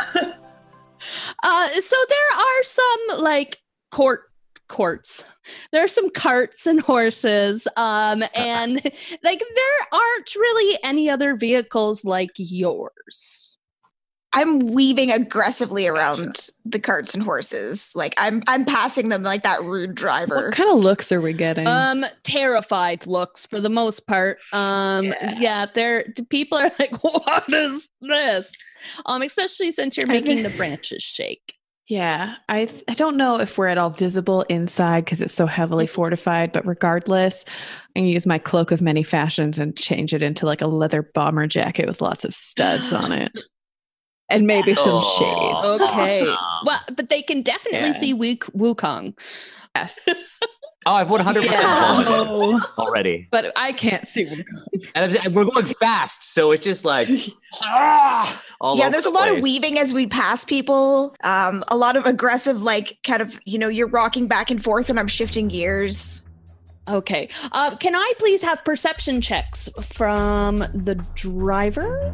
Uh, so there are some like court courts. There are some carts and horses, um, and like there aren't really any other vehicles like yours. I'm weaving aggressively around the carts and horses. Like I'm I'm passing them like that rude driver. What kind of looks are we getting? Um, terrified looks for the most part. Um, yeah, yeah they're people are like, what is this? Um, especially since you're making the branches shake. Yeah, I th- I don't know if we're at all visible inside because it's so heavily fortified, but regardless, I can use my cloak of many fashions and change it into like a leather bomber jacket with lots of studs on it. And maybe some Oh, shades. Okay. awesome. Well, but they can definitely Yeah. see Wu- Wukong. Yes. Oh, I've one hundred percent Yeah. followed it already. But I can't see. And I'm- we're going fast, so it's just like, ah, all yeah, over there's the a lot place. of weaving as we pass people. Um, a lot of aggressive, like kind of, you know, you're rocking back and forth and I'm shifting gears. Okay. Uh, can I please have perception checks from the driver?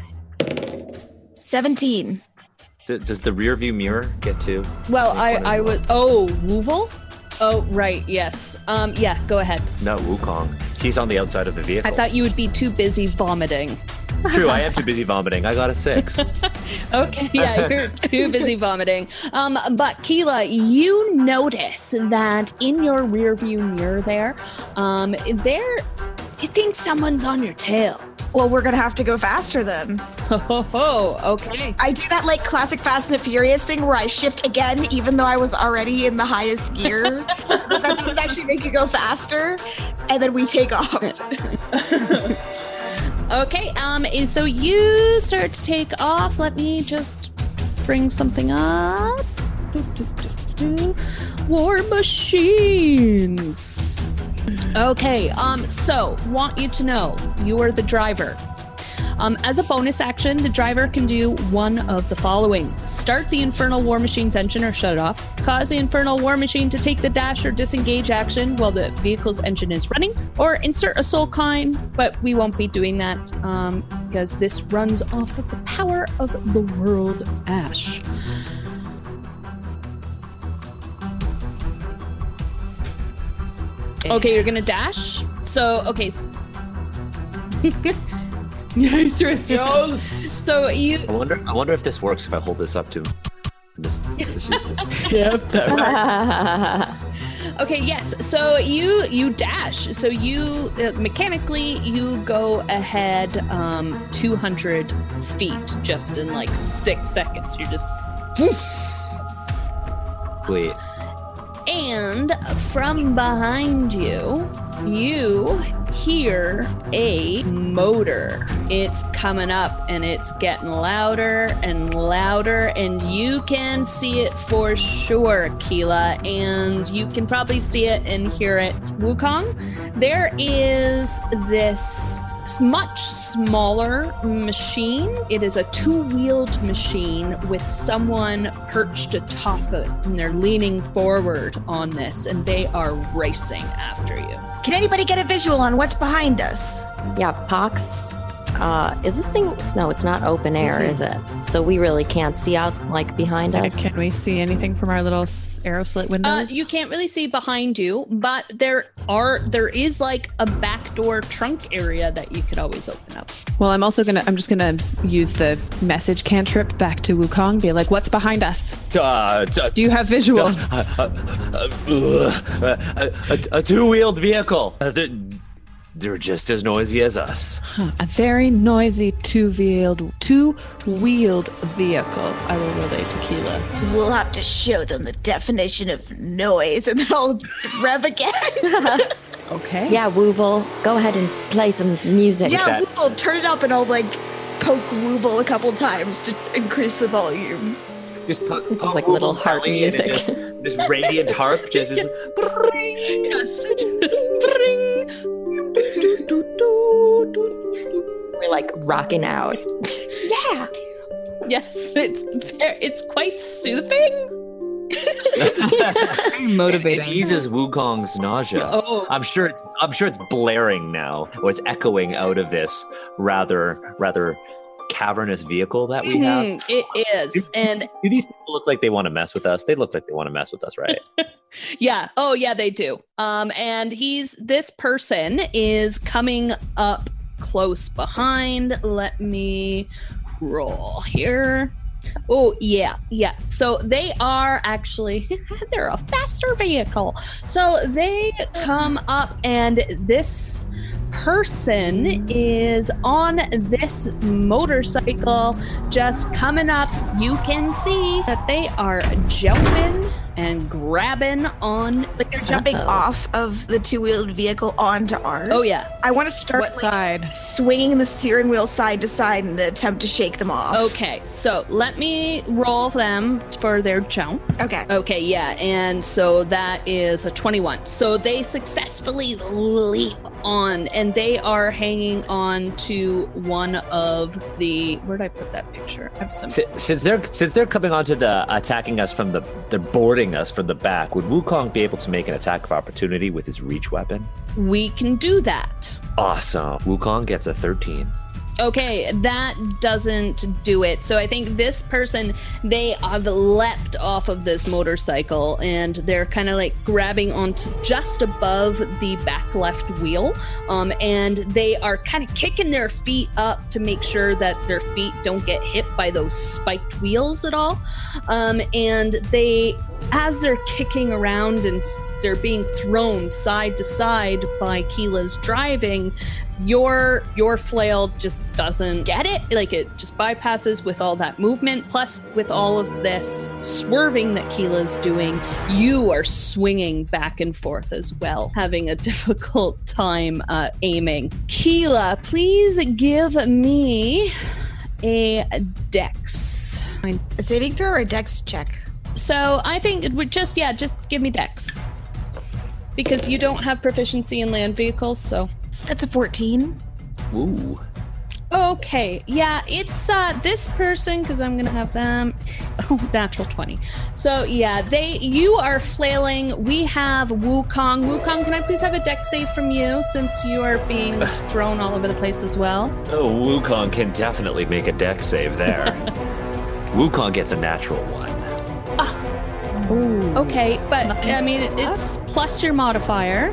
seventeen. D- does the rear view mirror get to? Well, I, I would. Oh, Woovel? Oh, right. Yes. Um. Yeah. Go ahead. No, Wukong. He's on the outside of the vehicle. I thought you would be too busy vomiting. True, I am too busy vomiting. I got a six. Okay. Yeah, you're too busy vomiting. Um. But Keela, you notice that in your rear view mirror there, um, there, you think someone's on your tail. Well, we're gonna have to go faster then. Ho ho ho. Okay. I do that like classic Fast and Furious thing where I shift again, even though I was already in the highest gear. But that doesn't actually make you go faster, and then we take off. Okay, um, and so you start to take off. Let me just bring something up. Do, do, do, do. War machines. Okay, um, so want you to know you are the driver. Um, as a bonus action, the driver can do one of the following. Start the Infernal War Machine's engine or shut it off. Cause the Infernal War Machine to take the dash or disengage action while the vehicle's engine is running. Or insert a soul coin, but we won't be doing that um, because this runs off of the power of the World Ash. Okay, you're gonna dash. So, okay. Yes, yes, yes. So you. I wonder. I wonder if this works if I hold this up to. This. this, is, this. Yep. That Okay, yes. So you you dash. So you uh, mechanically you go ahead um, two hundred feet just in like six seconds. You're just. Wait. And from behind you, you hear a motor. It's coming up and it's getting louder and louder, and you can see it for sure, Keela, and you can probably see it and hear it. Wukong, there is this much smaller machine. It is a two-wheeled machine with someone perched atop it, and they're leaning forward on this, and they are racing after you. Can anybody get a visual on what's behind us? Yeah, Pox Uh, is this thing? No, it's not open air, Mhm. is it? So we really can't see out like behind us. Can we see anything from our little s- arrow slit windows? Uh, you can't really see behind you, but there are there is like a backdoor trunk area that you could always open up. Well, I'm also gonna. I'm just gonna use the message cantrip back to Wukong. Be like, "What's behind us? Uh, t- Do you have visual?" uh, uh, uh, a, a, a two-wheeled vehicle. Uh, they're, they're just as noisy as us. Huh, a very noisy two-wheeled two-wheeled vehicle. I will relay tequila. We'll have to show them the definition of noise and they'll rev again. Okay. Yeah, Wooble, go ahead and play some music. yeah, that. we'll turn it up and I'll like poke Wooble a couple times to increase the volume. Just, po- It's just poke like little Wooble's harp belly and it music. Just, this radiant harp just is. Yes. We're like rocking out. Yeah. Yes, it's very, it's quite soothing. Very motivating. It eases Wukong's nausea. Oh, I'm sure it's I'm sure it's blaring now, or it's echoing out of this rather rather cavernous vehicle that we have. mhm, it is, and Do these people look like they want to mess with us? They look like they want to mess with us, right? yeah. Oh, yeah, they do. Um, and he's this person is coming up close behind. Let me roll here. Oh, yeah, yeah. So they are actually, they're a faster vehicle. So they come up, and this person is on this motorcycle just coming up. You can see that they are jumping and grabbing on. Like they're jumping Uh-oh. off of the two-wheeled vehicle onto ours. Oh, yeah. I want to start What like, side? swinging the steering wheel side to side in an attempt to shake them off. Okay, so let me roll them for their jump. Okay. Okay, yeah, and so that is a twenty-one. So they successfully leap on, and they are hanging on to one of the. Where did I put that picture? I have some. Si- Since they're since they're coming onto the attacking us from the they're boarding us from the back, would Wukong be able to make an attack of opportunity with his reach weapon? We can do that. Awesome. Wukong gets a thirteen. Okay, that doesn't do it. So I think this person, they have leapt off of this motorcycle and they're kind of like grabbing onto just above the back left wheel. Um, and they are kind of kicking their feet up to make sure that their feet don't get hit by those spiked wheels at all. Um, and they, as they're kicking around and they're being thrown side to side by Keela's driving, your your flail just doesn't get it. Like it just bypasses with all that movement. Plus, with all of this swerving that Keela's doing, you are swinging back and forth as well, having a difficult time uh, aiming. Keela, please give me a dex. A saving throw or a dex check? So I think it would just, yeah, just give me dex. Because you don't have proficiency in land vehicles, so. That's a fourteen. Ooh. Okay, yeah, it's uh this person, because I'm gonna have them. Oh, natural twenty. So yeah, they you are flailing. We have Wukong. Wukong, can I please have a dex save from you since you are being thrown all over the place as well? Oh, Wukong can definitely make a dex save there. Wukong gets a natural one. Ooh. Okay, but I mean it's plus your modifier.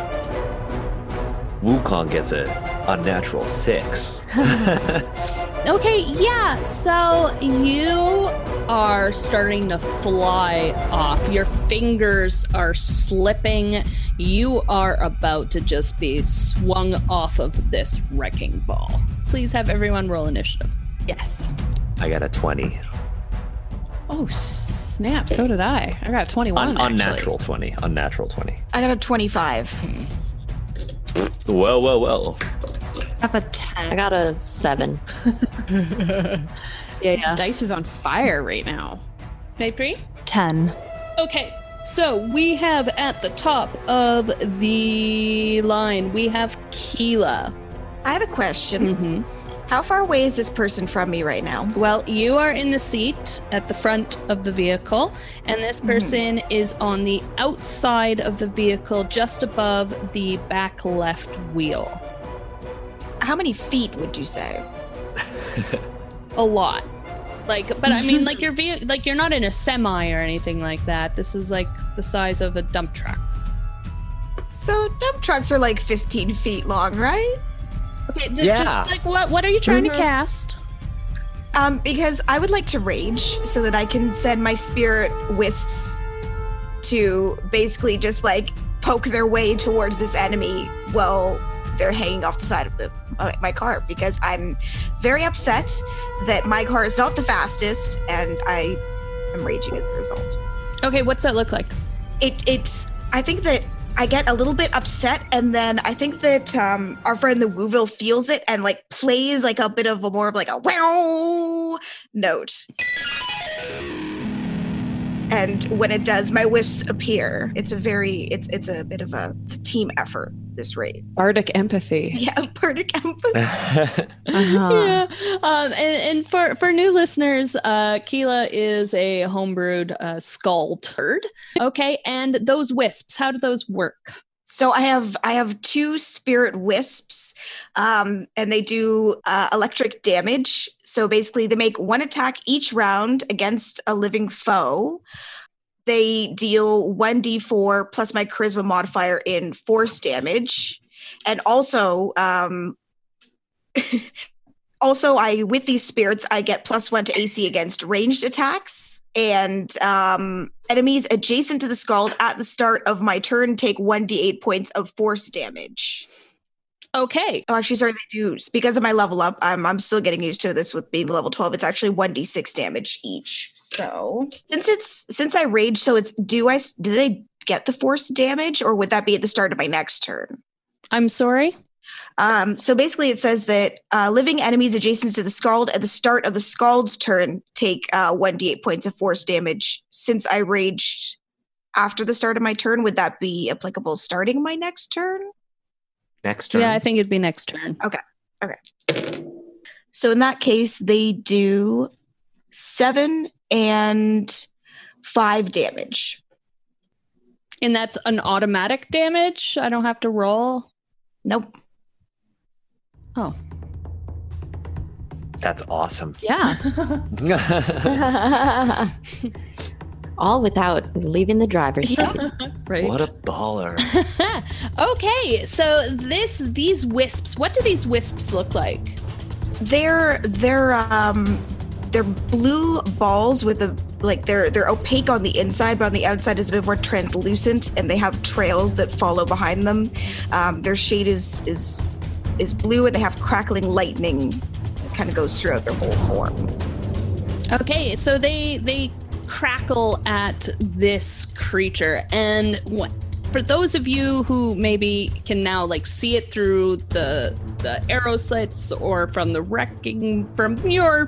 Wukong gets a unnatural six. Okay, yeah, so you are starting to fly off. Your fingers are slipping. You are about to just be swung off of this wrecking ball. Please have everyone roll initiative. Yes. I got a twenty. Oh snap! So did I. I got a twenty-one. Un- unnatural twenty. Unnatural twenty. I got a twenty-five. Well, well, well. I have a I ten. got a seven. Yeah, yeah. Dice is on fire right now. Maypri? ten. Okay, so we have at the top of the line, we have Keela. I have a question. Mm-hmm. How far away is this person from me right now? Well, you are in the seat at the front of the vehicle, and this person mm-hmm. is on the outside of the vehicle, just above the back left wheel. How how many feet would you say? A lot. Like, but I mean, like you're ve- like you're not in a semi or anything like that. This is like the size of a dump truck. So dump trucks are like fifteen feet long, right? Okay, d- Yeah. just like what? What are you trying Mhm. to cast? Um, because I would like to rage so that I can send my spirit wisps to basically just like poke their way towards this enemy while they're hanging off the side of the uh, my car, because I'm very upset that my car is not the fastest and I am raging as a result. Okay, what's that look like? It it's I think that I get a little bit upset, and then I think that um, our friend the Wooville feels it and like plays like a bit of a more of like a wow note. And when it does, my whiffs appear. It's a very, it's it's a bit of a, it's a team effort, this raid. Bardic empathy. Yeah, bardic empathy. Uh-huh. Yeah. Um, and, and for, for new listeners, uh, Keela is a homebrewed uh, scald bird. Okay, and those wisps, how do those work? So I have I have two spirit wisps, um, and they do uh, electric damage. So basically, they make one attack each round against a living foe. They deal one d four plus my charisma modifier in force damage, and also, um, also I with these spirits I get plus one to A C against ranged attacks. And um, enemies adjacent to the Scald at the start of my turn take one d eight points of force damage. Okay. Oh, actually, sorry, they do. Because of my level up, I'm, I'm still getting used to this with being level twelve. It's actually one d six damage each. So since it's since I rage, so it's do I do they get the force damage, or would that be at the start of my next turn? I'm sorry? Um, so basically, it says that uh, living enemies adjacent to the Scald at the start of the Scald's turn take uh, one d eight points of force damage. Since I raged after the start of my turn, would that be applicable starting my next turn? Next turn. Yeah, I think it'd be next turn. So in that case, they do seven and five damage. And that's an automatic damage? I don't have to roll? Nope. Oh. That's awesome. Yeah. All without leaving the driver's seat. Right. What a baller. Okay, so this these wisps, what do these wisps look like? They're they're um they're blue balls with a like they're they're opaque on the inside, but on the outside is a bit more translucent, and they have trails that follow behind them. Um, their shade is is is blue, and they have crackling lightning that kind of goes throughout their whole form. Okay, so they they crackle at this creature, and what, for those of you who maybe can now like see it through the the arrow slits or from the wrecking from your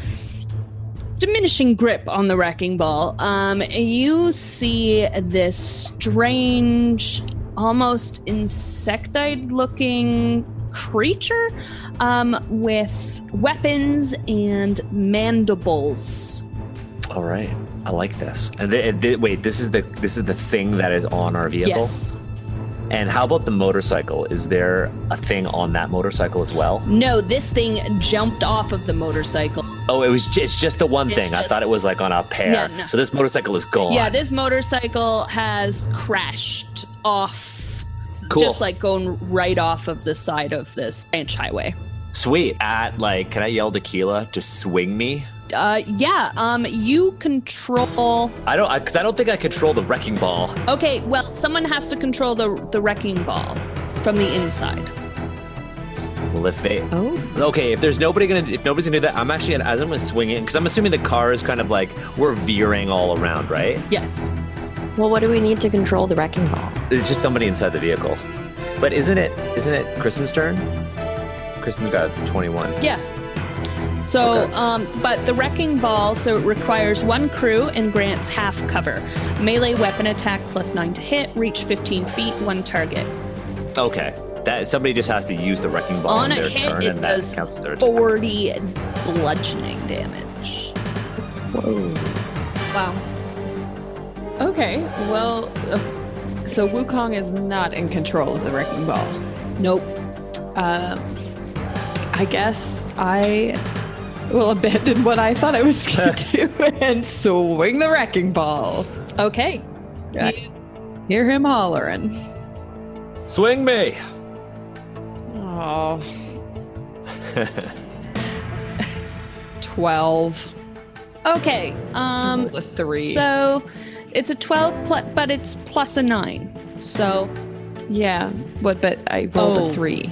diminishing grip on the wrecking ball, um, you see this strange, almost insectoid-looking creature um, with weapons and mandibles. All right. I like this. And th- th- wait, this is the this is the thing that is on our vehicle? Yes. And how about the motorcycle? Is there a thing on that motorcycle as well? No, this thing jumped off of the motorcycle. Oh, it was just, it's just the one It's thing. I just- thought it was like on a pair. Yeah, no. So this motorcycle is gone. Yeah, this motorcycle has crashed off. Cool. Just like going right off of the side of this branch highway. Sweet. At like, can I yell tequila to swing me? Uh, yeah, um, you control... I don't, because I, I don't think I control the wrecking ball. Okay, well, someone has to control the the wrecking ball from the inside. Well, if they, Oh. okay, if there's nobody gonna, if nobody's gonna do that, I'm actually gonna, as I'm gonna swing it, because I'm assuming the car is kind of like we're veering all around, right? Yes. Well, what do we need to control the wrecking ball? It's just somebody inside the vehicle. But isn't it, isn't it Kristen's turn? Kristen got twenty-one. Yeah. So, Okay. um, but the wrecking ball, so it requires one crew and grants half cover. Melee weapon attack plus nine to hit, reach fifteen feet, one target. Okay. That somebody just has to use the wrecking ball On in a their hit, turn, it and that does counts as their attack. forty bludgeoning damage. Whoa. Wow. Okay, well, uh, so Wukong is not in control of the wrecking ball. Nope. Um, I guess I will abandon what I thought I was going to do and swing the wrecking ball. Okay. Yeah. Hear him hollering. Swing me. Oh. twelve. Okay. Um, Rolled a three. So it's a twelve, pl- but it's plus a nine. So Yeah. What? But I rolled Oh. a three.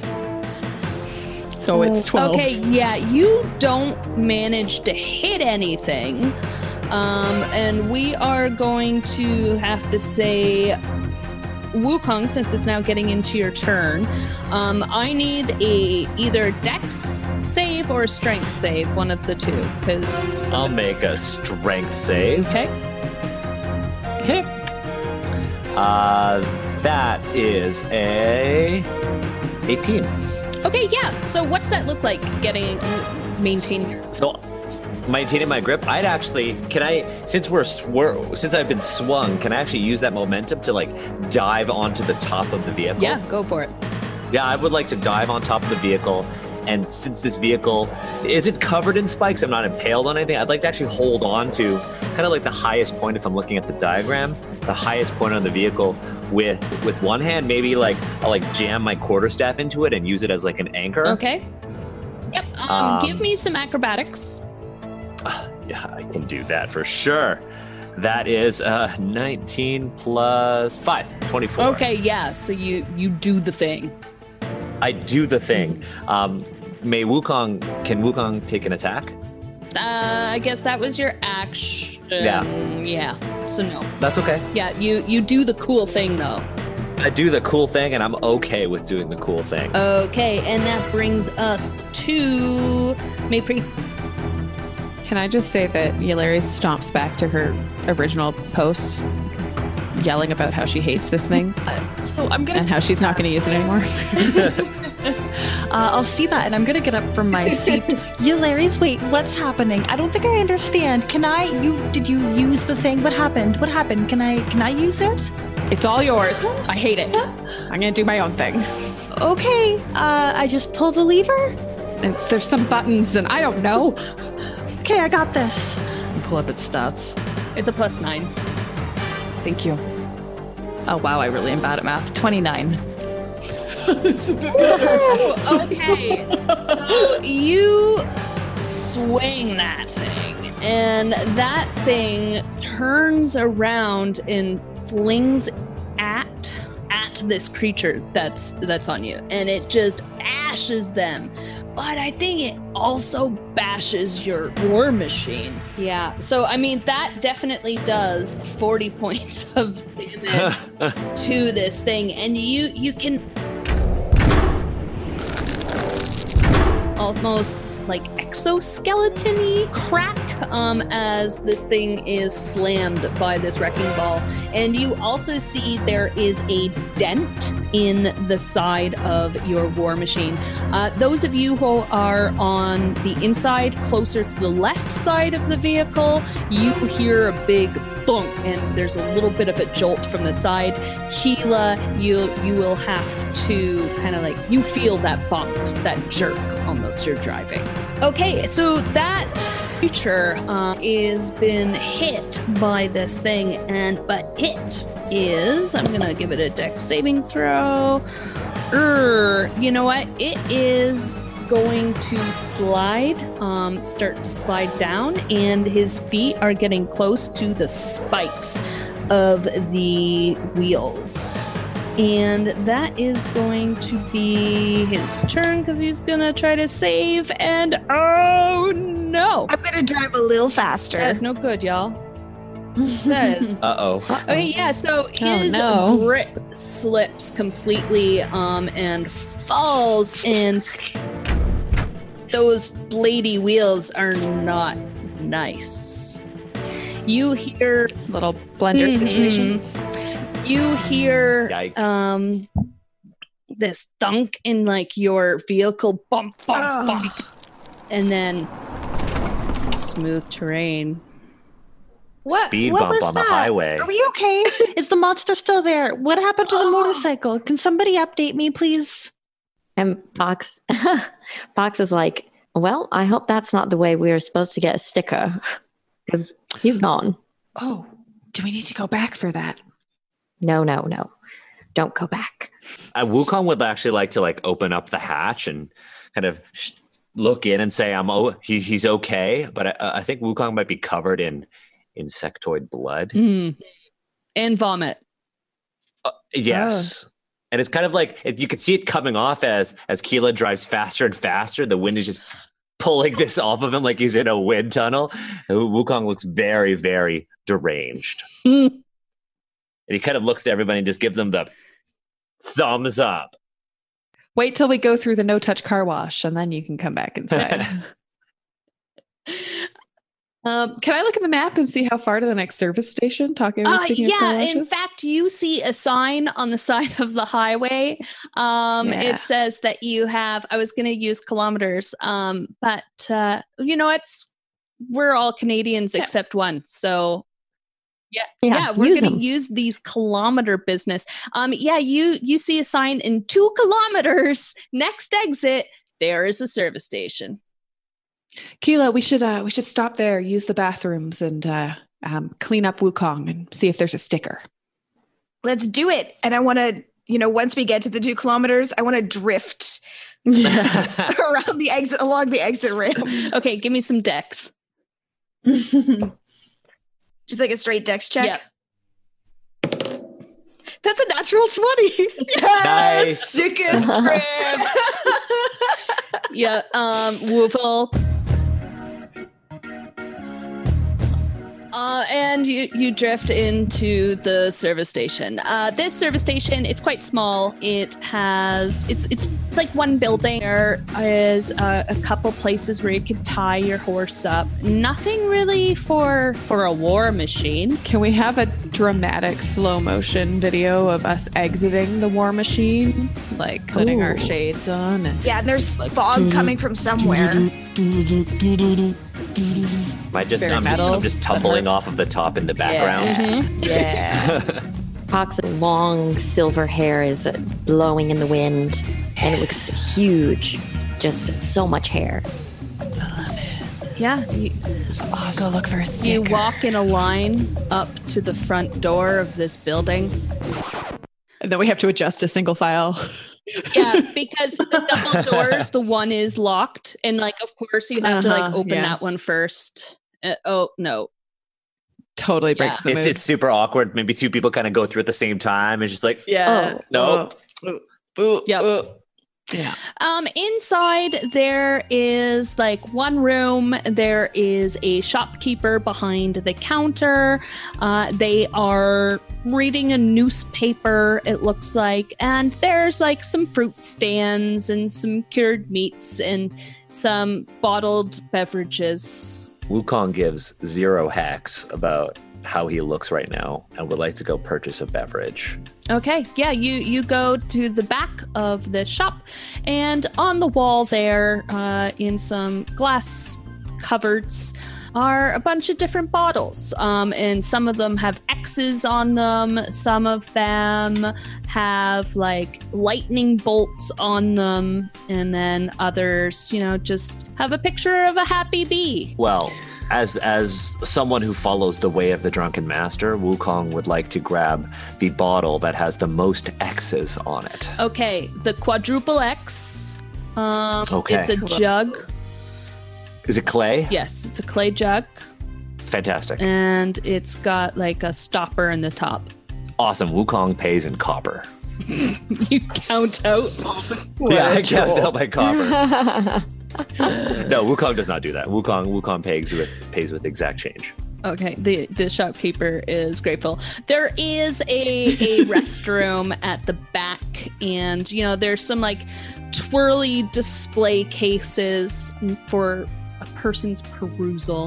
So it's twelve. okay, yeah, you don't manage to hit anything. Um, and we are going to have to say, Wukong, since it's now getting into your turn, um, I need a either Dex save or a Strength save, one of the two. Because I'll make a strength save. okay, Okay. Uh, that is a eighteen. okay, yeah. So what's that look like? Getting maintaining your So, maintaining my grip, I'd actually, can I, since we're, swir- since I've been swung, can I actually use that momentum to like dive onto the top of the vehicle? yeah, go for it. Yeah, I would like to dive on top of the vehicle. And since this vehicle isn't covered in spikes, I'm not impaled on anything, I'd like to actually hold on to kind of like the highest point, if I'm looking at the diagram, the highest point on the vehicle with with one hand, maybe like I'll like jam my quarterstaff into it and use it as like an anchor. Okay. Yep. Um, Um, give me some acrobatics. Yeah, I can do that for sure. That is uh, nineteen plus five, twenty-four. Okay, yeah. So you you do the thing. I do the thing. Um, may Wukong, can Wukong take an attack? Uh, I guess that was your action. Yeah. Yeah. So no. That's okay. Yeah, you you do the cool thing though. I do the cool thing, and I'm okay with doing the cool thing. Okay, and that brings us to Maypri. Can I just say that Yularis stomps back to her original post, yelling about how she hates this thing So I'm gonna and how she's not going to use it anymore? Uh, I'll see that, and I'm gonna get up from my seat. Yularis, wait, what's happening? I don't think I understand. Can I? You did you use the thing? What happened? What happened? Can I? Can I use it? It's all yours. I hate it. I'm going to do my own thing. Okay. Uh, I just pull the lever. And there's some buttons, and I don't know. Okay, I got this. And pull up its stats. It's a plus nine. Thank you. Oh wow, I really am bad at math. twenty-nine. Okay. So you swing that thing, and that thing turns around and flings at at this creature that's that's on you, and it just bashes them. But I think it also bashes your war machine. Yeah. So I mean that definitely does forty points of damage to this thing, and you you can almost like exoskeleton-y crack um, as this thing is slammed by this wrecking ball. And you also see there is a dent in the side of your war machine. Uh, those of you who are on the inside, closer to the left side of the vehicle, you hear a big thunk, and there's a little bit of a jolt from the side. Keela, you you will have to kind of like, you feel that bump, that jerk almost you're driving. Okay, so that creature uh, is been hit by this thing, and but it is, I'm gonna give it a dex saving throw. Urgh, you know what? It is going to slide, um, start to slide down, and his feet are getting close to the spikes of the wheels. And that is going to be his turn because he's gonna try to save, and oh no! I'm gonna drive a little faster. That is no good, y'all. That is. Uh-oh. Okay, yeah, so his no. grip slips completely um, and falls, and s- those blady wheels are not nice. You hear Little blender Mhm. situation. You hear Yikes. um this thunk in like your vehicle, bump, bump, bump, and then smooth terrain. What? Speed what bump was on the that? highway. Are we okay? Is the monster still there? What happened to the motorcycle? Can somebody update me, please? And Pox, Pox is like, well, I hope that's not the way we were supposed to get a sticker, because he's gone. Oh, do we need to go back for that? No, no, no. Don't go back. Uh, Wukong would actually like to like open up the hatch and kind of sh- look in and say, "I'm oh, he, he's okay," but I, I think Wukong might be covered in insectoid blood Mm. And vomit. Uh, yes, and it's kind of like if you could see it coming off as as Keela drives faster and faster. The wind is just pulling this off of him like he's in a wind tunnel. And Wukong looks very, very deranged, and he kind of looks to everybody and just gives them the thumbs up. Wait till we go through the no-touch car wash, and then you can come back inside. um, can I look at the map and see how far to the next service station? Talking about Uh, speaking of car yeah, in washes? fact, you see a sign on the side of the highway. Um, Yeah. It says that you have, I was going to use kilometers, um, but, uh, you know, it's, we're all Canadians Yeah. except one. So, yeah, Yeah, yeah, we're use going them. to use these kilometer business. Um, yeah, you you see a sign in two kilometers, next exit, there is a service station. Keela, we should uh, we should stop there, use the bathrooms, and uh, um, clean up Wukong and see if there's a sticker. Let's do it. And I want to, you know, once we get to the two kilometers, I want to drift around the exit, along the exit ramp. Okay, give me some decks. Just like a straight dex check. Yep. That's a natural twenty. Nice. Sickest drift. Yeah, um, Woofle. Uh, and you, you drift into the service station. Uh, this service station, it's quite small. It has, it's it's like one building. There is a, a couple places where you could tie your horse up. Nothing really for for a war machine. Can we have a dramatic slow motion video of us exiting the war machine? Like putting our Ooh. shades on and Yeah, and there's fog coming from somewhere. Might just Very I'm, just metal. I'm just tumbling That hurts. off of the top in the background. Mhm. yeah. Pox's long silver hair is uh, blowing in the wind, and it looks huge. Just so much hair. Yeah, you, I'll go look for a sticker. you walk in a line up to the front door of this building. And then we have to adjust to single file. Yeah, because the double doors, the one is locked, and like, of course, you have to like Uh-huh, open yeah. that one first. Uh, oh no! Totally breaks the It's mood. it's super awkward. Maybe two people kind of go through at the same time. It's just like, yeah. Nope. Oh, oh, Yep. oh. Yeah. Um, inside there is like one room. There is a shopkeeper behind the counter. Uh, they are reading a newspaper, it looks like, and there's like some fruit stands and some cured meats and some bottled beverages. Wukong gives zero hacks about how he looks right now and would like to go purchase a beverage. Okay, yeah, you you go to the back of the shop, and on the wall there, uh, in some glass cupboards, are a bunch of different bottles. Um, and some of them have X's on them. Some of them have like lightning bolts on them, and then others, you know, just have a picture of a happy bee. Well, as as someone who follows the way of the Drunken Master, Wukong would like to grab the bottle that has the most X's on it. Okay, the quadruple X. Um, Okay. It's a jug. Is it clay? Yes, it's a clay jug, Fantastic. and it's got like a stopper in the top. Awesome. Wukong pays in copper. You count out. Yeah, I count out my copper. No, Wukong does not do that. Wukong Wukong pays with pays with exact change. Okay, the the shopkeeper is grateful. There is a a restroom at the back, and you know there's some like twirly display cases for a person's perusal.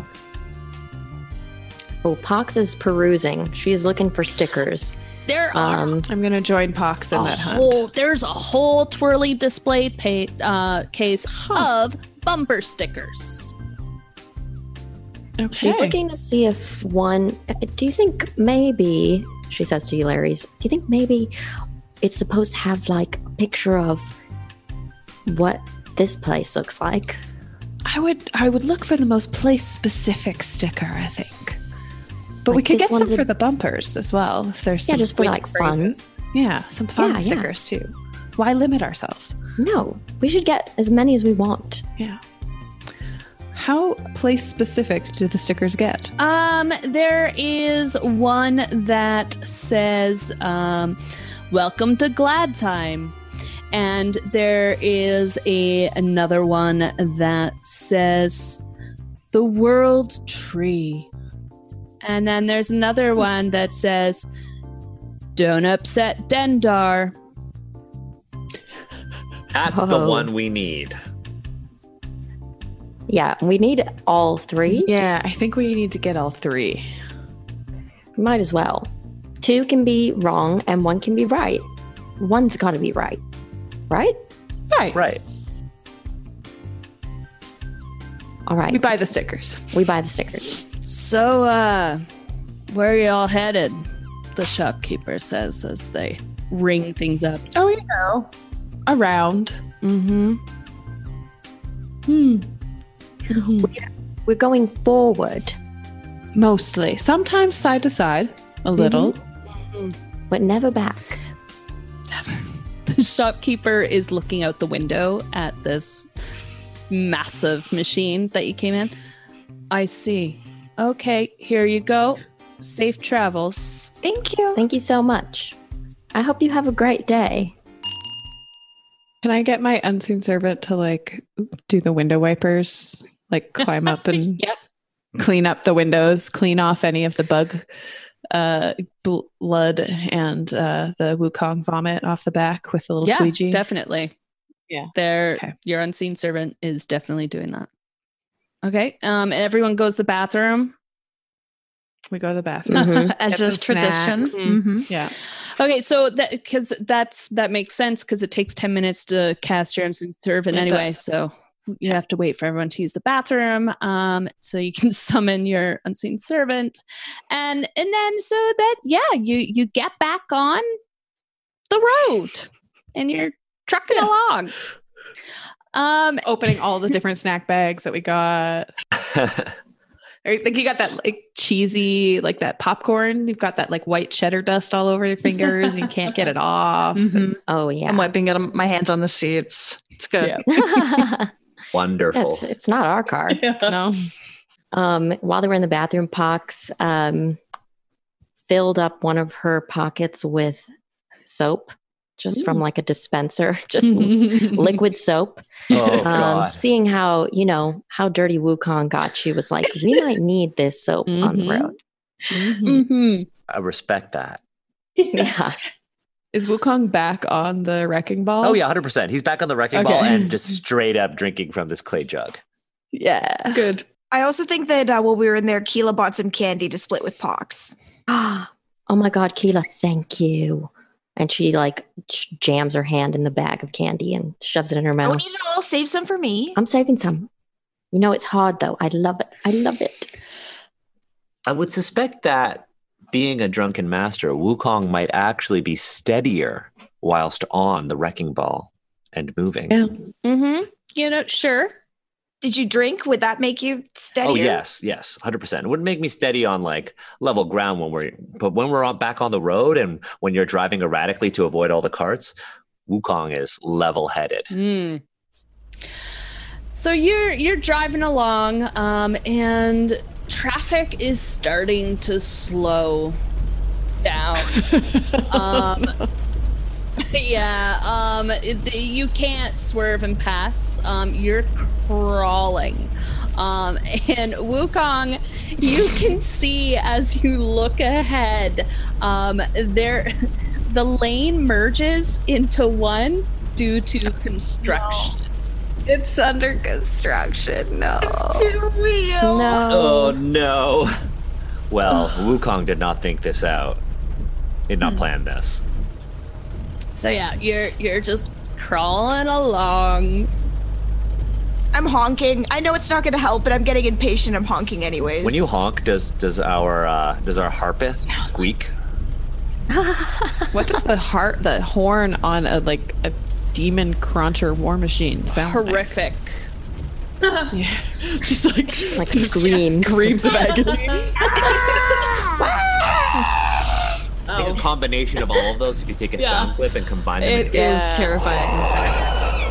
Oh, Pox is perusing. She's looking for stickers. There are Um, I'm going to join Pox in a that hunt. whole there's a whole twirly display pa- uh, case of bumper stickers. Okay. She's looking to see if one. Do you think maybe, she says to you, Larry's, do you think maybe it's supposed to have like a picture of what this place looks like. I would I would look for the most place-specific sticker, I think. But we Like could this get some one's a- for the bumpers as well, if there's Yeah, some just for, witty like, fun. phrases. Yeah, some fun Yeah, yeah. stickers too. Why limit ourselves? No, we should get as many as we want. Yeah. How place-specific do the stickers get? Um, there is one that says, um, "Welcome to Glad Time," and there is a another one that says, "The World Tree," and then there's another one that says, "Don't upset Dendar." That's the Oh. one we need. Yeah, we need all three. Yeah, I think we need to get all three. Might as well. Two can be wrong and one can be right. One's got to be right. Right? Right. Right. All right. We buy the stickers. We buy the stickers. So, uh, where are y'all headed? The shopkeeper says as they ring things up. Oh, you know, around. Mm-hmm. Hmm. We're going forward, Mostly. Sometimes side to side, a little. but never back. The shopkeeper is looking out the window at this massive machine that you came in. I see. Okay, here you go. Safe travels. Thank you. Thank you so much. I hope you have a great day. Can I get my unseen servant to like do the window wipers? Like climb up and Yep. clean up the windows, clean off any of the bug uh, bl- blood and uh, the Wukong vomit off the back with the little Yeah, squeegee. definitely. Yeah. There, Okay. your unseen servant is definitely doing that. Okay. Um, and everyone goes to the bathroom. We go to the bathroom. Mhm. As Get is some tradition. snacks. Mhm. Yeah. Okay, so that because that's that makes sense because it takes ten minutes to cast your unseen servant It anyway. does. So you have to wait for everyone to use the bathroom, um, so you can summon your unseen servant, and and then so that yeah, you you get back on the road and you're trucking along. Um, Opening all the different snack bags that we got. I think you got that like cheesy, like that popcorn. You've got that like white cheddar dust all over your fingers and you can't get it off. Mhm. Oh, yeah. I'm wiping it on my hands on the seats. It's good. Yeah. Wonderful. it's, it's not our car. no, Um, while they were in the bathroom, Pox um, filled up one of her pockets with soap, just from like a dispenser, just liquid soap. Oh, Um, God. seeing how, you know, how dirty Wukong got, she was like, we might need this soap on the Mhm. road. Mm-hmm. I respect that. Yeah. Is Wukong back on the wrecking ball? Oh, yeah, one hundred percent. He's back on the wrecking ball Okay. and just straight up drinking from this clay jug. Yeah. Good. I also think that uh, while we were in there, Keela bought some candy to split with Pox. Oh my God, Keela, thank you. And she like j- jams her hand in the bag of candy and shoves it in her Don't mouth. eat it all. Save some for me. I'm saving some. You know, it's hard though. I love it. I love it. I would suspect that being a drunken master, Wukong might actually be steadier whilst on the wrecking ball and moving. Yeah. Mm-hmm. You know, sure. Did you drink? Would that make you steadier? Oh yes, yes, one hundred percent. It wouldn't make me steady on like level ground when we're, but when we're on, back on the road and when you're driving erratically to avoid all the carts, Wukong is level-headed. Mm. So you're you're driving along, um, and traffic is starting to slow down. um, yeah, um, it- you can't swerve and pass. Um, you're crawling. Um, and Wukong, you can see as you look ahead, um, there, the lane merges into one due to construction. It's under construction. No. It's too real. No. Oh no. Well, Wukong did not think this out. Did not plan this. So yeah, you're you're just crawling along. I'm honking. I know it's not going to help, but I'm getting impatient. I'm honking anyways. When you honk, does does our uh, does our harpist squeak? What does the heart, the horn on a like a demon cruncher war machine sound Horrific. Like? Yeah. Just like Like screams. screams of agony. I think a combination of all of those, if you take a Yeah. sound clip and combine them It together. is terrifying.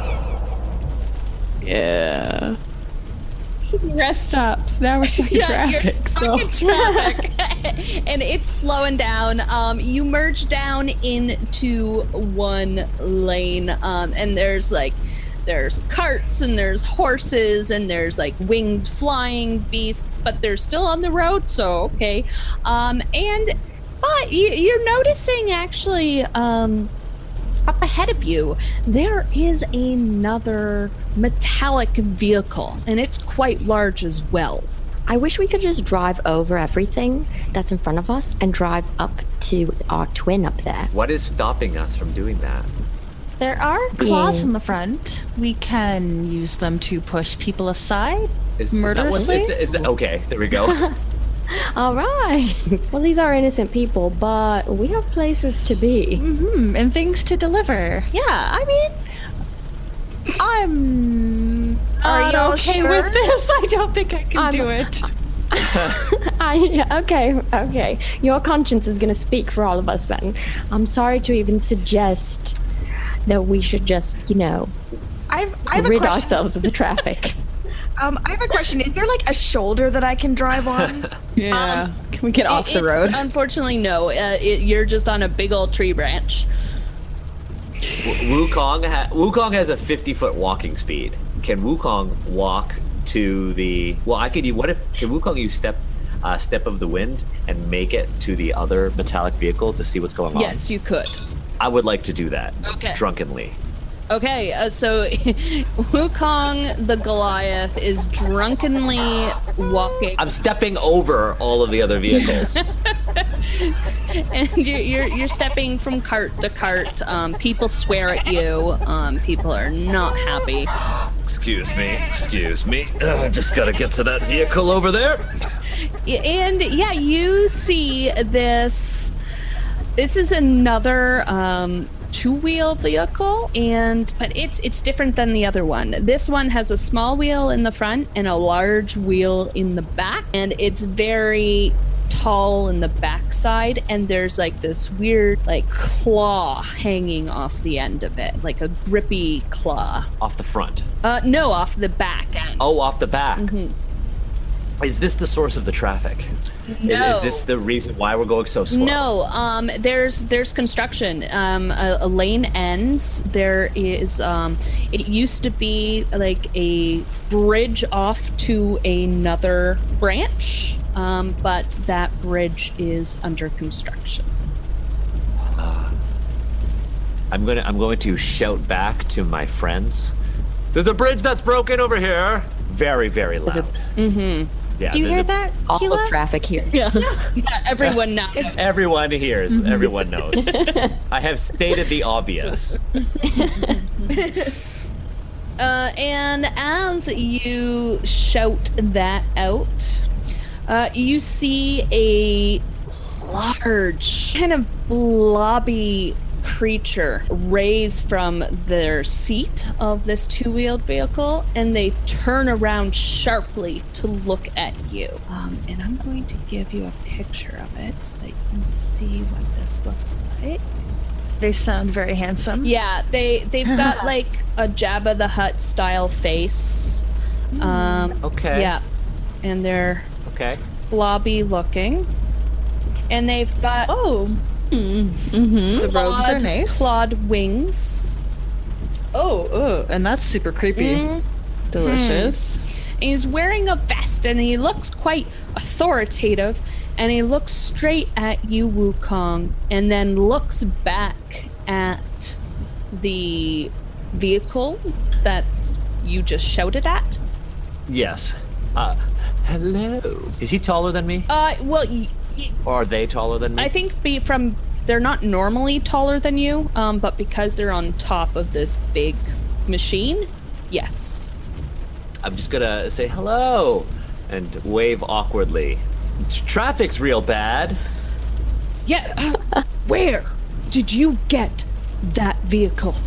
Yeah. Rest stops. Now we're stuck in Yeah, you're traffic. stuck so. in traffic. And it's slowing down. Um, you merge down into one lane, um, and there's like there's carts and there's horses and there's like winged flying beasts, but they're still on the road, so okay. Um, and but you, you're noticing actually um, up ahead of you there is another metallic vehicle, and it's quite large as well. I wish we could just drive over everything that's in front of us and drive up to our twin up there. What is stopping us from doing that? There are claws Yeah. in the front. We can use them to push people aside. Is, is that what, Murderously? is, that- is that, okay, there we go. All right. Well, these are innocent people, but we have places to be. Hmm, and things to deliver. Yeah, I mean, I'm Are not y'all okay sure? with this. I don't think I can I'm- do it. I okay, okay. Your conscience is going to speak for all of us then. I'm sorry to even suggest that we should just, you know, I've, I have a rid question. ourselves of the traffic. Um, I have a question. Is there like a shoulder that I can drive on? Yeah. Can we get off It- the it's- road? Unfortunately, no. Uh, it, you're just on a big old tree branch. W- Wukong, ha- Wukong has a fifty-foot walking speed. Can Wukong walk to the... Well, I could... What if... Can Wukong use step... Uh, step of the wind and make it to the other metallic vehicle to see what's going on? Yes, you could. I would like to do that. Okay. Drunkenly. Okay, uh, so Wukong the Goliath is drunkenly walking, I'm stepping over all of the other vehicles. and you're, you're you're stepping from cart to cart. Um, people swear at you. Um, people are not happy. Excuse me, excuse me. Uh, just gotta get to that vehicle over there. And yeah, you see this. This is another um, two-wheel vehicle, and but it's it's different than the other one. This one has a small wheel in the front and a large wheel in the back, and it's very tall in the backside, and there's like this weird like claw hanging off the end of it, like a grippy claw. Off the front. Uh, no, off the back end. Oh, off the back. Mhm. Is this the source of the traffic? Is, No. is this the reason why we're going so slow? No, um, there's there's construction. Um, a, a lane ends. There is. Um, it used to be like a bridge off to another branch, um, but that bridge is under construction. I'm gonna I'm going to shout back to my friends. There's a bridge that's broken over here. Very, very loud. Mm-hmm. Yeah. Do you the- hear the- that, All Keela? of traffic here. Yeah. Yeah, everyone now. Everyone hears. Mm-hmm. Everyone knows. I have stated the obvious. Uh, and as you shout that out, uh, you see a large, kind of blobby creature raise from their seat of this two-wheeled vehicle, and they turn around sharply to look at you. Um, and I'm going to give you a picture of it so that you can see what this looks like. They sound very handsome. Yeah, they they've got like a Jabba the Hutt style face. Um, Okay. yeah, and they're Okay. blobby looking, and they've got Oh, mm, the robes are clawed- nice. clawed wings. oh, oh, and that's super creepy. Mm. Delicious. And he's wearing a vest, and he looks quite authoritative. And he looks straight at you, Wukong, and then looks back at the vehicle that you just shouted at. Yes. Uh, hello. Is he taller than me? Uh, well, y- y- Or are they taller than me? I think be from they're not normally taller than you, um, but because they're on top of this big machine, yes. I'm just gonna say hello and wave awkwardly. Traffic's real bad. Yeah. Where did you get that vehicle?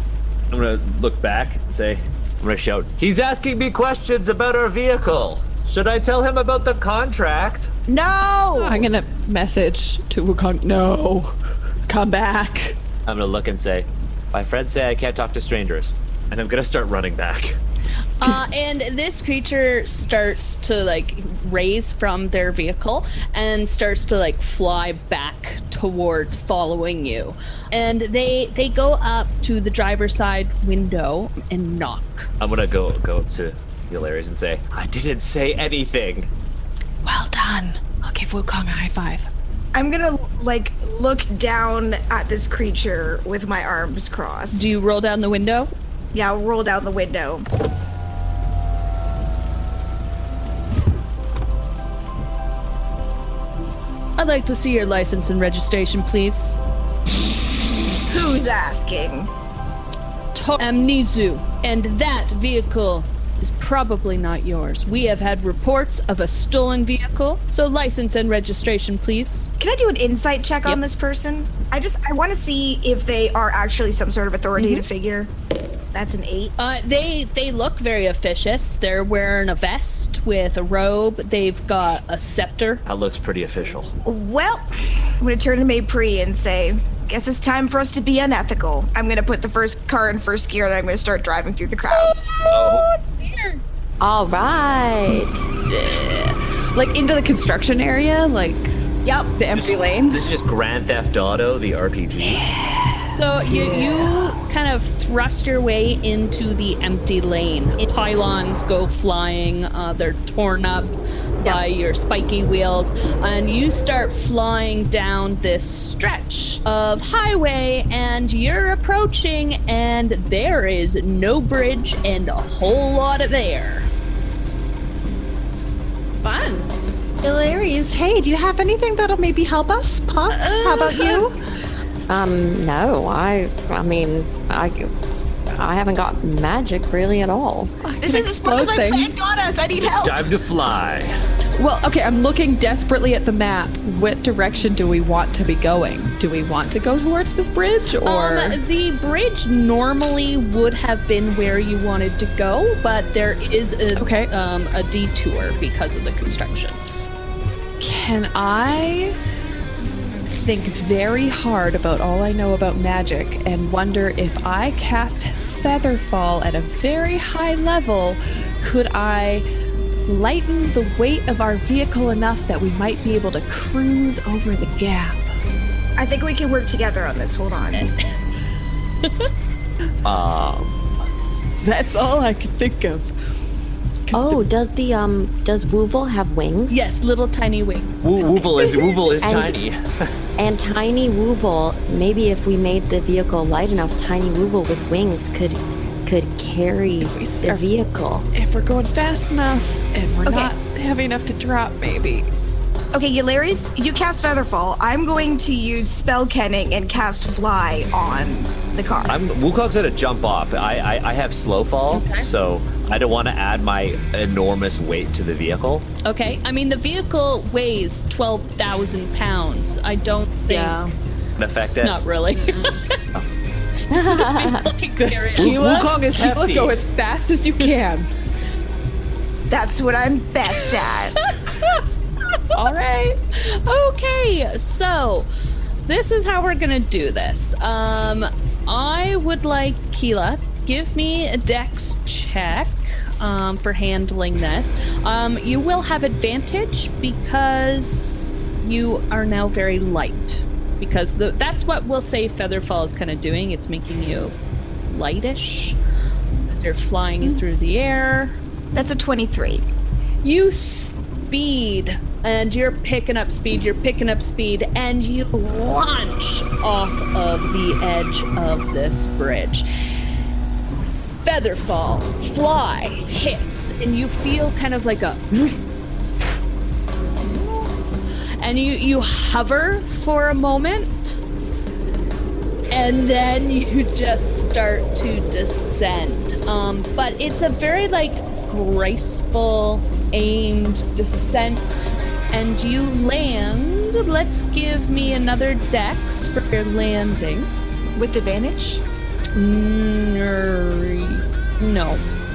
I'm gonna look back and say, I'm gonna shout, he's asking me questions about our vehicle. Should I tell him about the contract? No! I'm gonna message to Wukong. No, come back. I'm gonna look and say, my friends say I can't talk to strangers. And I'm gonna start running back. Uh, and this creature starts to like raise from their vehicle and starts to like fly back towards following you. And they they go up to the driver's side window and knock. I'm gonna go go up to Hilarious and say, I didn't say anything. Well done. I'll give Wukong a high five. I'm gonna like look down at this creature with my arms crossed. Do you roll down the window? Yeah, I'll roll down the window. I'd like to see your license and registration, please. Who's asking? To- Amnesu, and that vehicle is probably not yours. We have had reports of a stolen vehicle, so license and registration, please. Can I do an insight check Yep. on this person? I just I want to see if they are actually some sort of authoritative figure. That's an eight. Uh, they they look very officious. They're wearing a vest with a robe. They've got a scepter. That looks pretty official. Well, I'm gonna turn to Maypri and say, guess it's time for us to be unethical. I'm gonna put the first car in first gear and I'm gonna start driving through the crowd. Oh. All right. Like into the construction area, like Yep. the empty This, lane. this is just Grand Theft Auto, the R P G. So you you kind of thrust your way into the empty lane. Pylons go flying. Uh, they're torn up by your spiky wheels, and you start flying down this stretch of highway. And you're approaching, and there is no bridge and a whole lot of air. Fun. Hilarious. Hey, do you have anything that'll maybe help us? Pox, how about you? Um, no, I, I mean, I, I haven't got magic really at all. This is as far as my plan things. got us. I need It's help. time to fly. Well, okay, I'm looking desperately at the map. What direction do we want to be going? Do we want to go towards this bridge, or Um, the bridge normally would have been where you wanted to go, but there is a, Okay. um, a detour because of the construction. Can I think very hard about all I know about magic and wonder if I cast Featherfall at a very high level, could I lighten the weight of our vehicle enough that we might be able to cruise over the gap? I think we can work together on this. Hold on. Um, That's all I could think of. Oh, does the um does Woovel have wings? Yes, little tiny wing. Woo- Woovel is Woovel is And- tiny. And Tiny Woovel, maybe if we made the vehicle light enough, Tiny Woovel with wings could could carry If we the start- vehicle. If we're going fast enough and we're Okay. not heavy enough to drop, maybe. Okay, Hilarious, you cast Featherfall. I'm going to use Spell Kenning and cast Fly on the car. I'm Wukong's gonna jump off. I I, I have slow fall, so I don't want to add my enormous weight to the vehicle. Okay, I mean the vehicle weighs twelve thousand pounds. I don't think. Yeah. And affect it. Not really. Wu- Wukong is Keila, hefty. go as fast as you can. That's what I'm best at. All right. Okay, so this is how we're gonna do this. Um, I would like Keila, give me a dex check um, for handling this. Um, you will have advantage because you are now very light. Because the, that's what we'll say Featherfall is kind of doing. It's making you lightish as you're flying in through the air. That's a twenty-three. You speed, and you're picking up speed, you're picking up speed, and you launch off of the edge of this bridge. Featherfall, fly, hits, and you feel kind of like a... And you, you hover for a moment, and then you just start to descend. Um, but it's a very, like, graceful, aimed descent, and you land. Let's give me another dex for your landing. With advantage? Mm, No.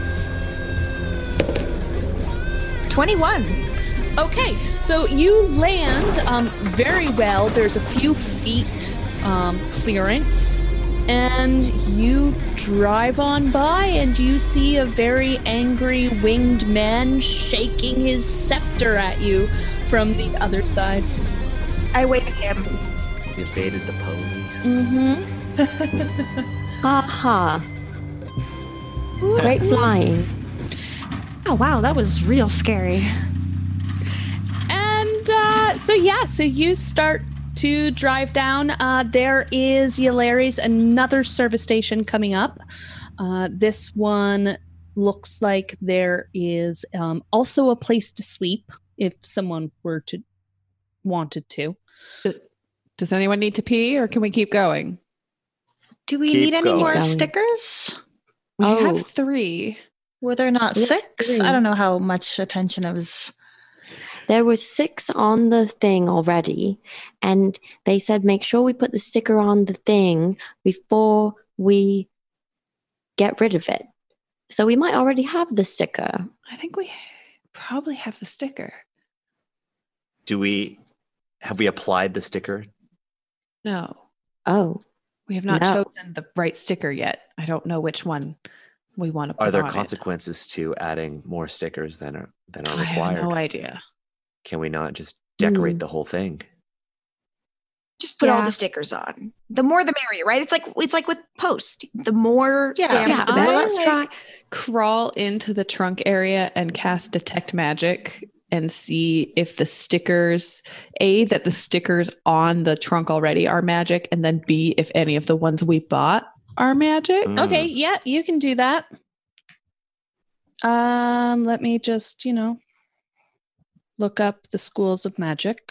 twenty-one. Okay, so you land um, very well. There's a few feet um, clearance, and you drive on by, and you see a very angry winged man shaking his scepter at you from the other side. I wave at him. We evaded the police. Mm-hmm. Aha. Great flying. Oh, wow, that was real scary. And uh, so, yeah, so you start to drive down. Uh, there is Yalari's another service station coming up. Uh, this one looks like there is um, also a place to sleep if someone were to wanted to. Does anyone need to pee, or can we keep going? Do we Keep need any going. more Going. stickers? We Oh. have three. Were there not We have six? three. I don't know how much attention I was. There were six on the thing already, and they said make sure we put the sticker on the thing before we get rid of it. So we might already have the sticker. I think we probably have the sticker. Do we have we applied the sticker? No, Oh, we have not No. chosen the right sticker yet. I don't know which one we want to put Are there on it. consequences to adding more stickers than are than are I have required? no idea. Can we not just decorate Hmm. the whole thing? Just put all Yeah. the stickers on. The more the merrier, right? It's like it's like with post. The more Yeah. stamps, yeah. the I better. Well, let's like- try. Crawl into the trunk area and cast detect magic and see if the stickers, A, that the stickers on the trunk already are magic, and then B, if any of the ones we bought are magic. Mm. Okay, yeah, you can do that. Um, let me just, you know, look up the schools of magic.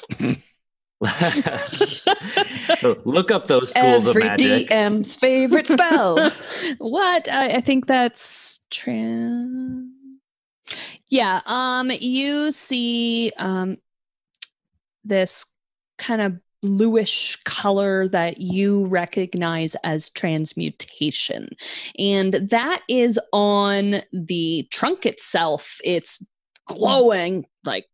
Look up those schools Every of magic. D M's favorite spell. What? I, I think that's trans. Yeah. Um. You see, um, this kind of bluish color that you recognize as transmutation, and that is on the trunk itself. It's glowing like.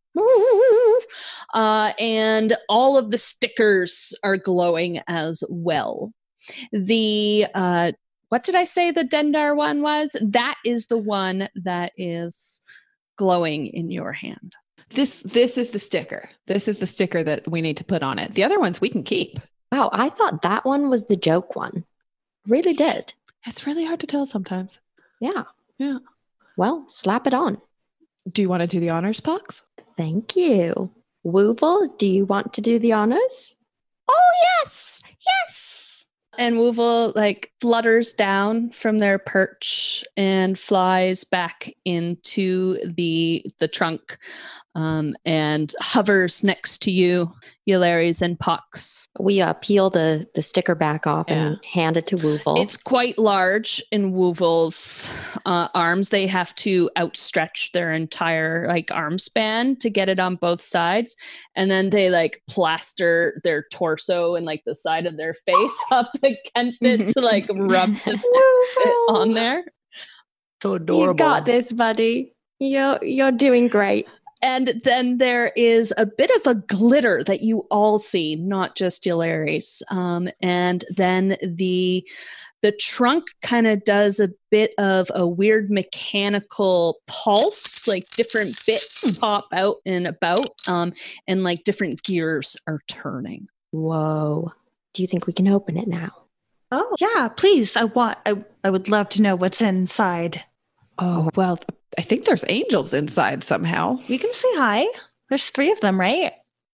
Uh, and all of the stickers are glowing as well. The uh, what did I say the Dendar one was? That is the one that is glowing in your hand. This this is the sticker. This is the sticker that we need to put on it. The other ones we can keep. Wow, I thought that one was the joke one. Really did. It's really hard to tell sometimes. Yeah. Yeah. Well, slap it on. Do you want to do the honors, Pox? Thank you. Woovel, do you want to do the honors? Oh yes, yes. And Woovel like flutters down from their perch and flies back into the the trunk, um, and hovers next to you, Yalaris and Pox. We uh, peel the, the sticker back off and hand it to Woovel. It's quite large in Woovel's uh, arms. They have to outstretch their entire like arm span to get it on both sides, and then they like plaster their torso and like the side of their face up against it to like rub the stick on there. So adorable. You got this, buddy. You're you're doing great. And then there is a bit of a glitter that you all see, not just Yalaris. Um, and then the the trunk kind of does a bit of a weird mechanical pulse, like different bits pop out and about, um, and like different gears are turning. Whoa. Do you think we can open it now? Oh, yeah, please. I want, I, I would love to know what's inside. Oh, well, I think there's angels inside somehow. We can say hi. There's three of them, right?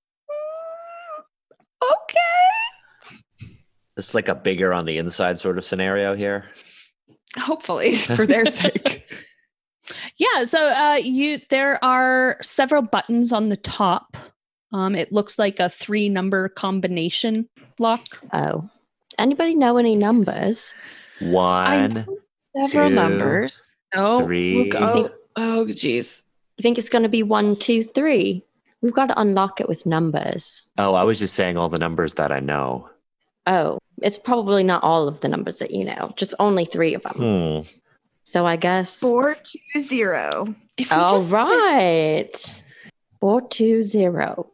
Okay. It's like a bigger on the inside sort of scenario here. Hopefully, for their sake. Yeah, so uh, you there are several buttons on the top. Um, it looks like a three number combination lock. Oh. Anybody know any numbers? One, Several Two, numbers. Oh, three. look, oh, oh, geez. You think it's going to be one, two, three? We've got to unlock it with numbers. Oh, I was just saying all the numbers that I know. Oh, it's probably not all of the numbers that you know, just only three of them. Hmm. So I guess Four two zero. If we all just right. Four two zero.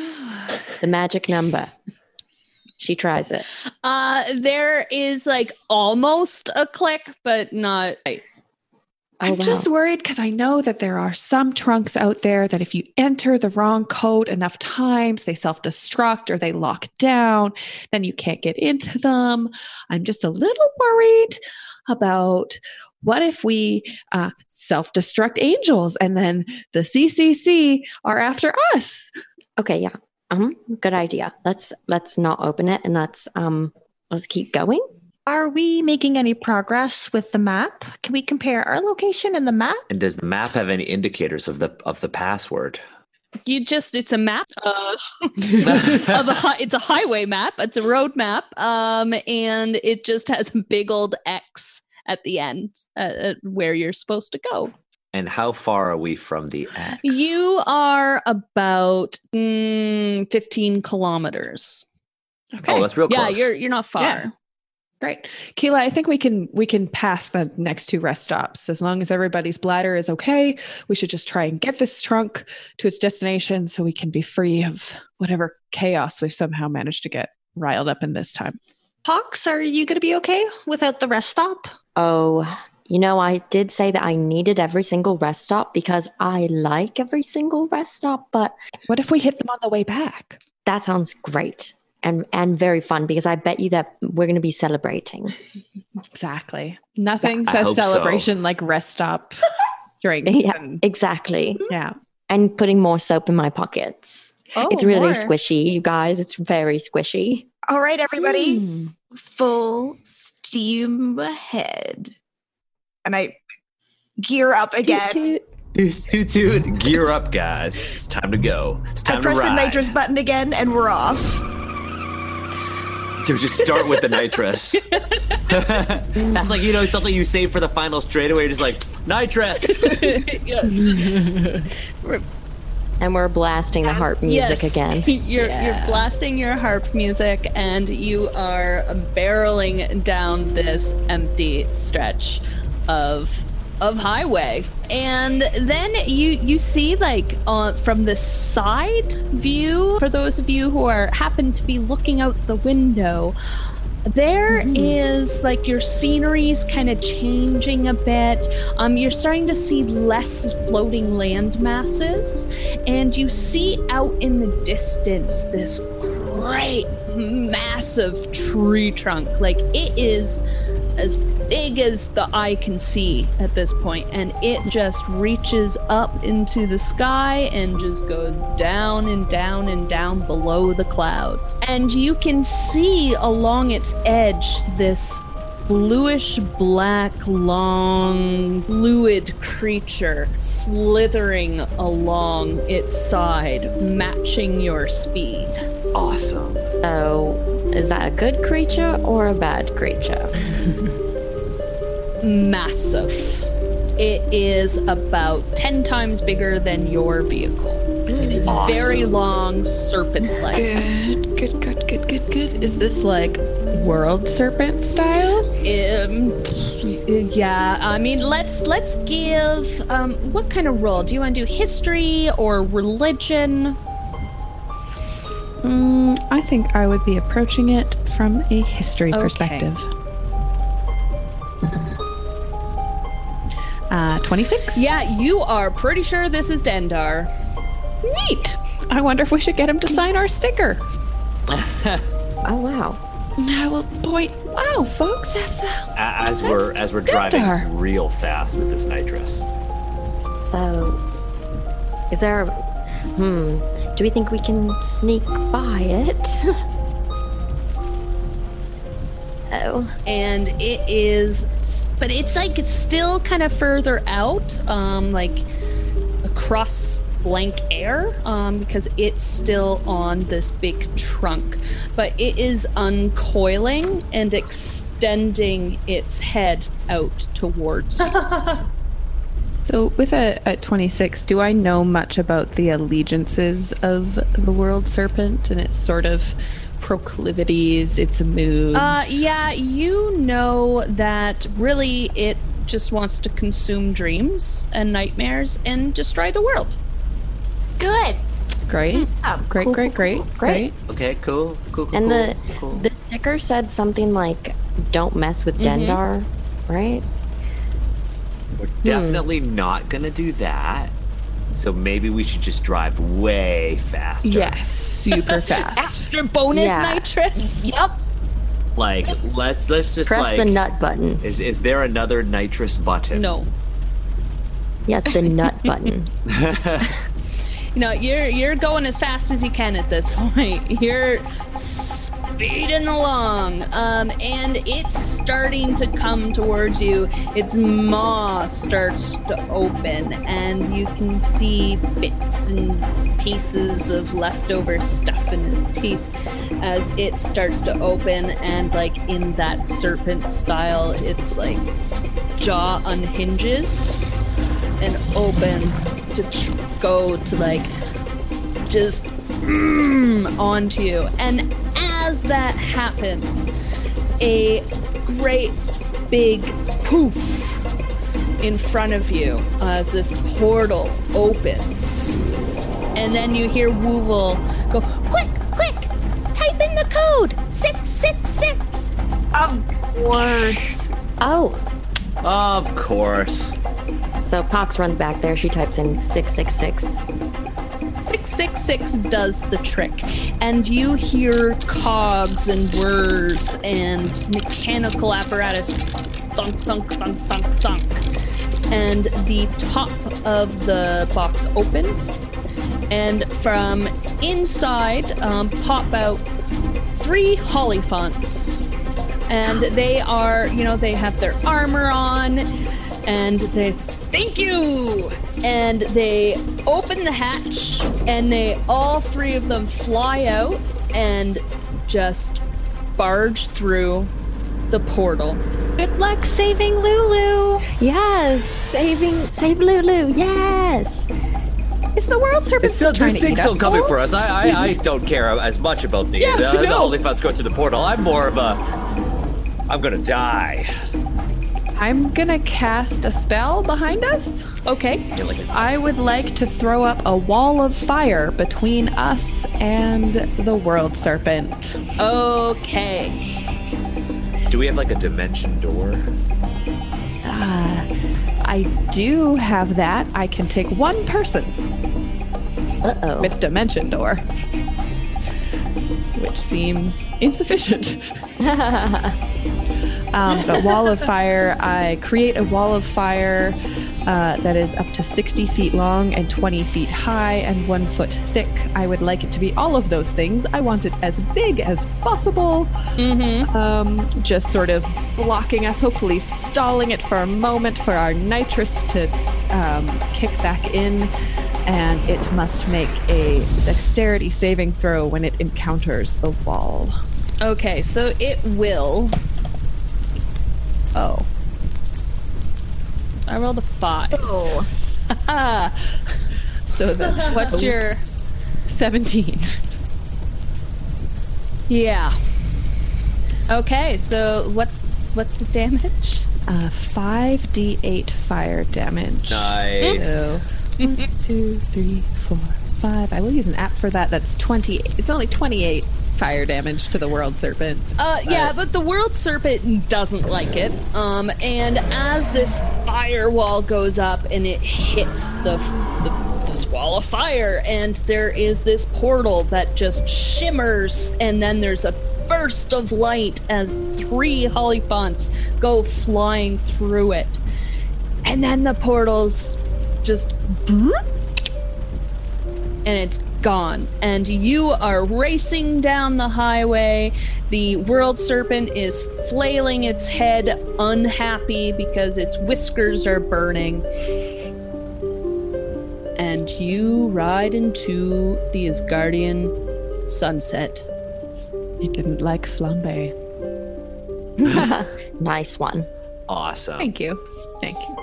The magic number. She tries it. Uh, there is like almost a click, but not. Oh, I'm wow. just worried because I know that there are some trunks out there that if you enter the wrong code enough times, they self-destruct or they lock down, then you can't get into them. I'm just a little worried about what if we uh, self-destruct angels and then the C C C are after us? Okay, yeah. Um, good idea. Let's let's not open it and let's um let's keep going. Are we making any progress with the map? Can we compare our location and the map? And does the map have any indicators of the of the password? You just, it's a map of, of a, hi- it's a highway map. It's a road map. Um, and it just has a big old X at the end uh, uh, where you're supposed to go. And how far are we from the X? You are about mm, fifteen kilometers. Okay. Oh, that's real Yeah, close. you're you're not far. Yeah. Great. Keela, I think we can we can pass the next two rest stops. As long as everybody's bladder is okay, we should just try and get this trunk to its destination so we can be free of whatever chaos we've somehow managed to get riled up in this time. Pox, are you going to be okay without the rest stop? Oh, you know, I did say that I needed every single rest stop because I like every single rest stop, but What if we hit them on the way back? that sounds great and and very fun because I bet you that we're going to be celebrating. Exactly. Nothing I says hope so. celebration like rest stop drinks. Yeah, and, exactly. yeah. And putting more soap in my pockets. Oh, It's really more. squishy, you guys. It's very squishy. All right, everybody, Mm. full steam ahead. And I gear up again. Toot, Toot, toot, toot. Gear up, guys. It's time to go. It's I time to press the ride. nitrous button again, and we're off. Dude, just start with the nitrous. That's like, you know, something you save for the final straightaway. You're just like, nitrous. And we're blasting the harp music Yes. again. You're Yeah. you're blasting your harp music and you are barreling down this empty stretch of of highway. And then you you see like uh, from the side view, for those of you who are happen to be looking out the window, there is like your scenery's kind of changing a bit. Um, you're starting to see less floating land masses, and you see out in the distance this great, massive tree trunk. Like it is as big as the eye can see at this point, and it just reaches up into the sky and just goes down and down and down below the clouds. And you can see along its edge this bluish black, long, fluid creature slithering along its side, matching your speed. Awesome. So, is that a good creature or a bad creature? Massive. It is about ten times bigger than your vehicle. It is Awesome. very long, serpent-like. Good, good, good, good, good, good. Is this like world serpent style? Um, yeah, I mean, let's let's give. Um, what kind of roll do you want to do? History or religion? Mm, I think I would be approaching it from a history Okay. perspective. Uh, twenty-six? Yeah, you are pretty sure this is Dendar. Neat. I wonder if we should get him to sign our sticker. Oh, wow. I will point. Wow, folks, that's uh, A- As we're as we're driving Dendar. real fast with this nitrous. So, is there a, hmm, do we think we can sneak by it? Oh, And it is, but it's like it's still kind of further out, um, like across blank air, um, because it's still on this big trunk. But it is uncoiling and extending its head out towards you. so. With a, a twenty-six, do I know much about the allegiances of the world serpent and its sort of proclivities, its moods? Uh, yeah, you know that really it just wants to consume dreams and nightmares and destroy the world. Good. Great. Oh, Great, Cool, great, great, cool, great. Okay, cool, cool, cool. And cool, the cool. the sticker said something like, "Don't mess with Mhm. Dendar," right? We're definitely not gonna do that. So maybe we should just drive way faster. Yes, super fast. Extra bonus Yeah. nitrous. Yep. Like let's let's just Press like the nut button. is is there another nitrous button? No. Yes, the nut button. You know, you're you're going as fast as you can at this point. You're speeding along, um, and it's starting to come towards you. Its maw starts to open, and you can see bits and pieces of leftover stuff in his teeth as it starts to open. And like in that serpent style, it's like jaw unhinges and opens to tr- go to like just mm, onto you. And as that happens, a great big poof in front of you as this portal opens. And then you hear Woovel go, "Quick, quick, type in the code, six six six. Of course. Oh, Of course. so Pox runs back there. She types in six six six. six six six does the trick, and you hear cogs and whirs and mechanical apparatus thunk, thunk, thunk, thunk, thunk. And the top of the box opens, and from inside um, pop out three Hollyphants. And they are, you know, they have their armor on, and they, thank you! And they open the hatch, and they, all three of them fly out and just barge through the portal. Good luck saving Lulu. Yes, saving, save Lulu. Yes. Is the world serpent It's still, trying this to eat thing's us? still coming for us. I, I I don't care as much about the Yeah, the, the no. Hollyphants going through the portal. I'm more of a I'm gonna die. I'm gonna cast a spell behind us. Okay. I would like to throw up a wall of fire between us and the world serpent. Okay. Do we have like a dimension door? Uh, I do have that. I can take one person Uh-oh. with Dimension Door, which seems insufficient. um, but Wall of Fire, I create a wall of fire uh, that is up to sixty feet long and twenty feet high and one foot thick. I would like it to be all of those things. I want it as big as possible. Mm-hmm. Um, just sort of blocking us, hopefully stalling it for a moment for our nitrous to um, kick back in. And it must make a dexterity saving throw when it encounters the wall. Okay, so it will. Oh. I rolled a five. Oh. So then, What's your. seventeen? Yeah. Okay, so what's what's the damage? Uh, five d eight fire damage. Nice. So, one, two, three, four, five. I will use an app for that. That's twenty. It's only twenty-eight fire damage to the world serpent. Uh, yeah, but the world serpent doesn't like it. Um, and as this firewall goes up and it hits the, the this wall of fire, and there is this portal that just shimmers, and then there's a burst of light as three Hollyphants go flying through it, and then the portal's just and it's gone, and you are racing down the highway. The world serpent is flailing its head, unhappy because its whiskers are burning. And you ride into the Asgardian sunset. He didn't like flambe. Nice one. Awesome. Thank you. Thank you.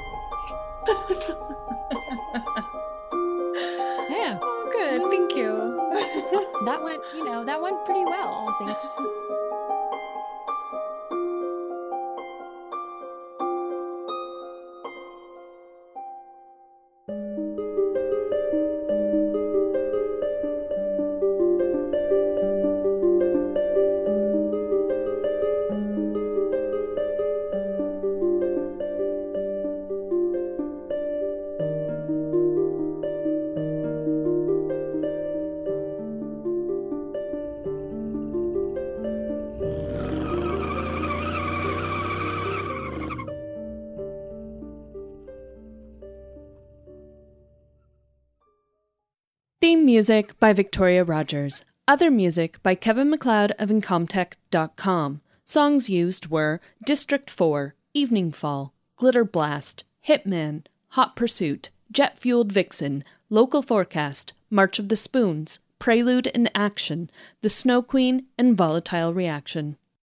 Yeah. Good, thank you. That went, you know, that went pretty well, I think. Theme music by Victoria Rogers. Other music by Kevin MacLeod of Incomtech dot com. Songs used were District four, Evening Fall, Glitter Blast, Hitman, Hot Pursuit, Jet Fueled Vixen, Local Forecast, March of the Spoons, Prelude and Action, The Snow Queen, and Volatile Reaction.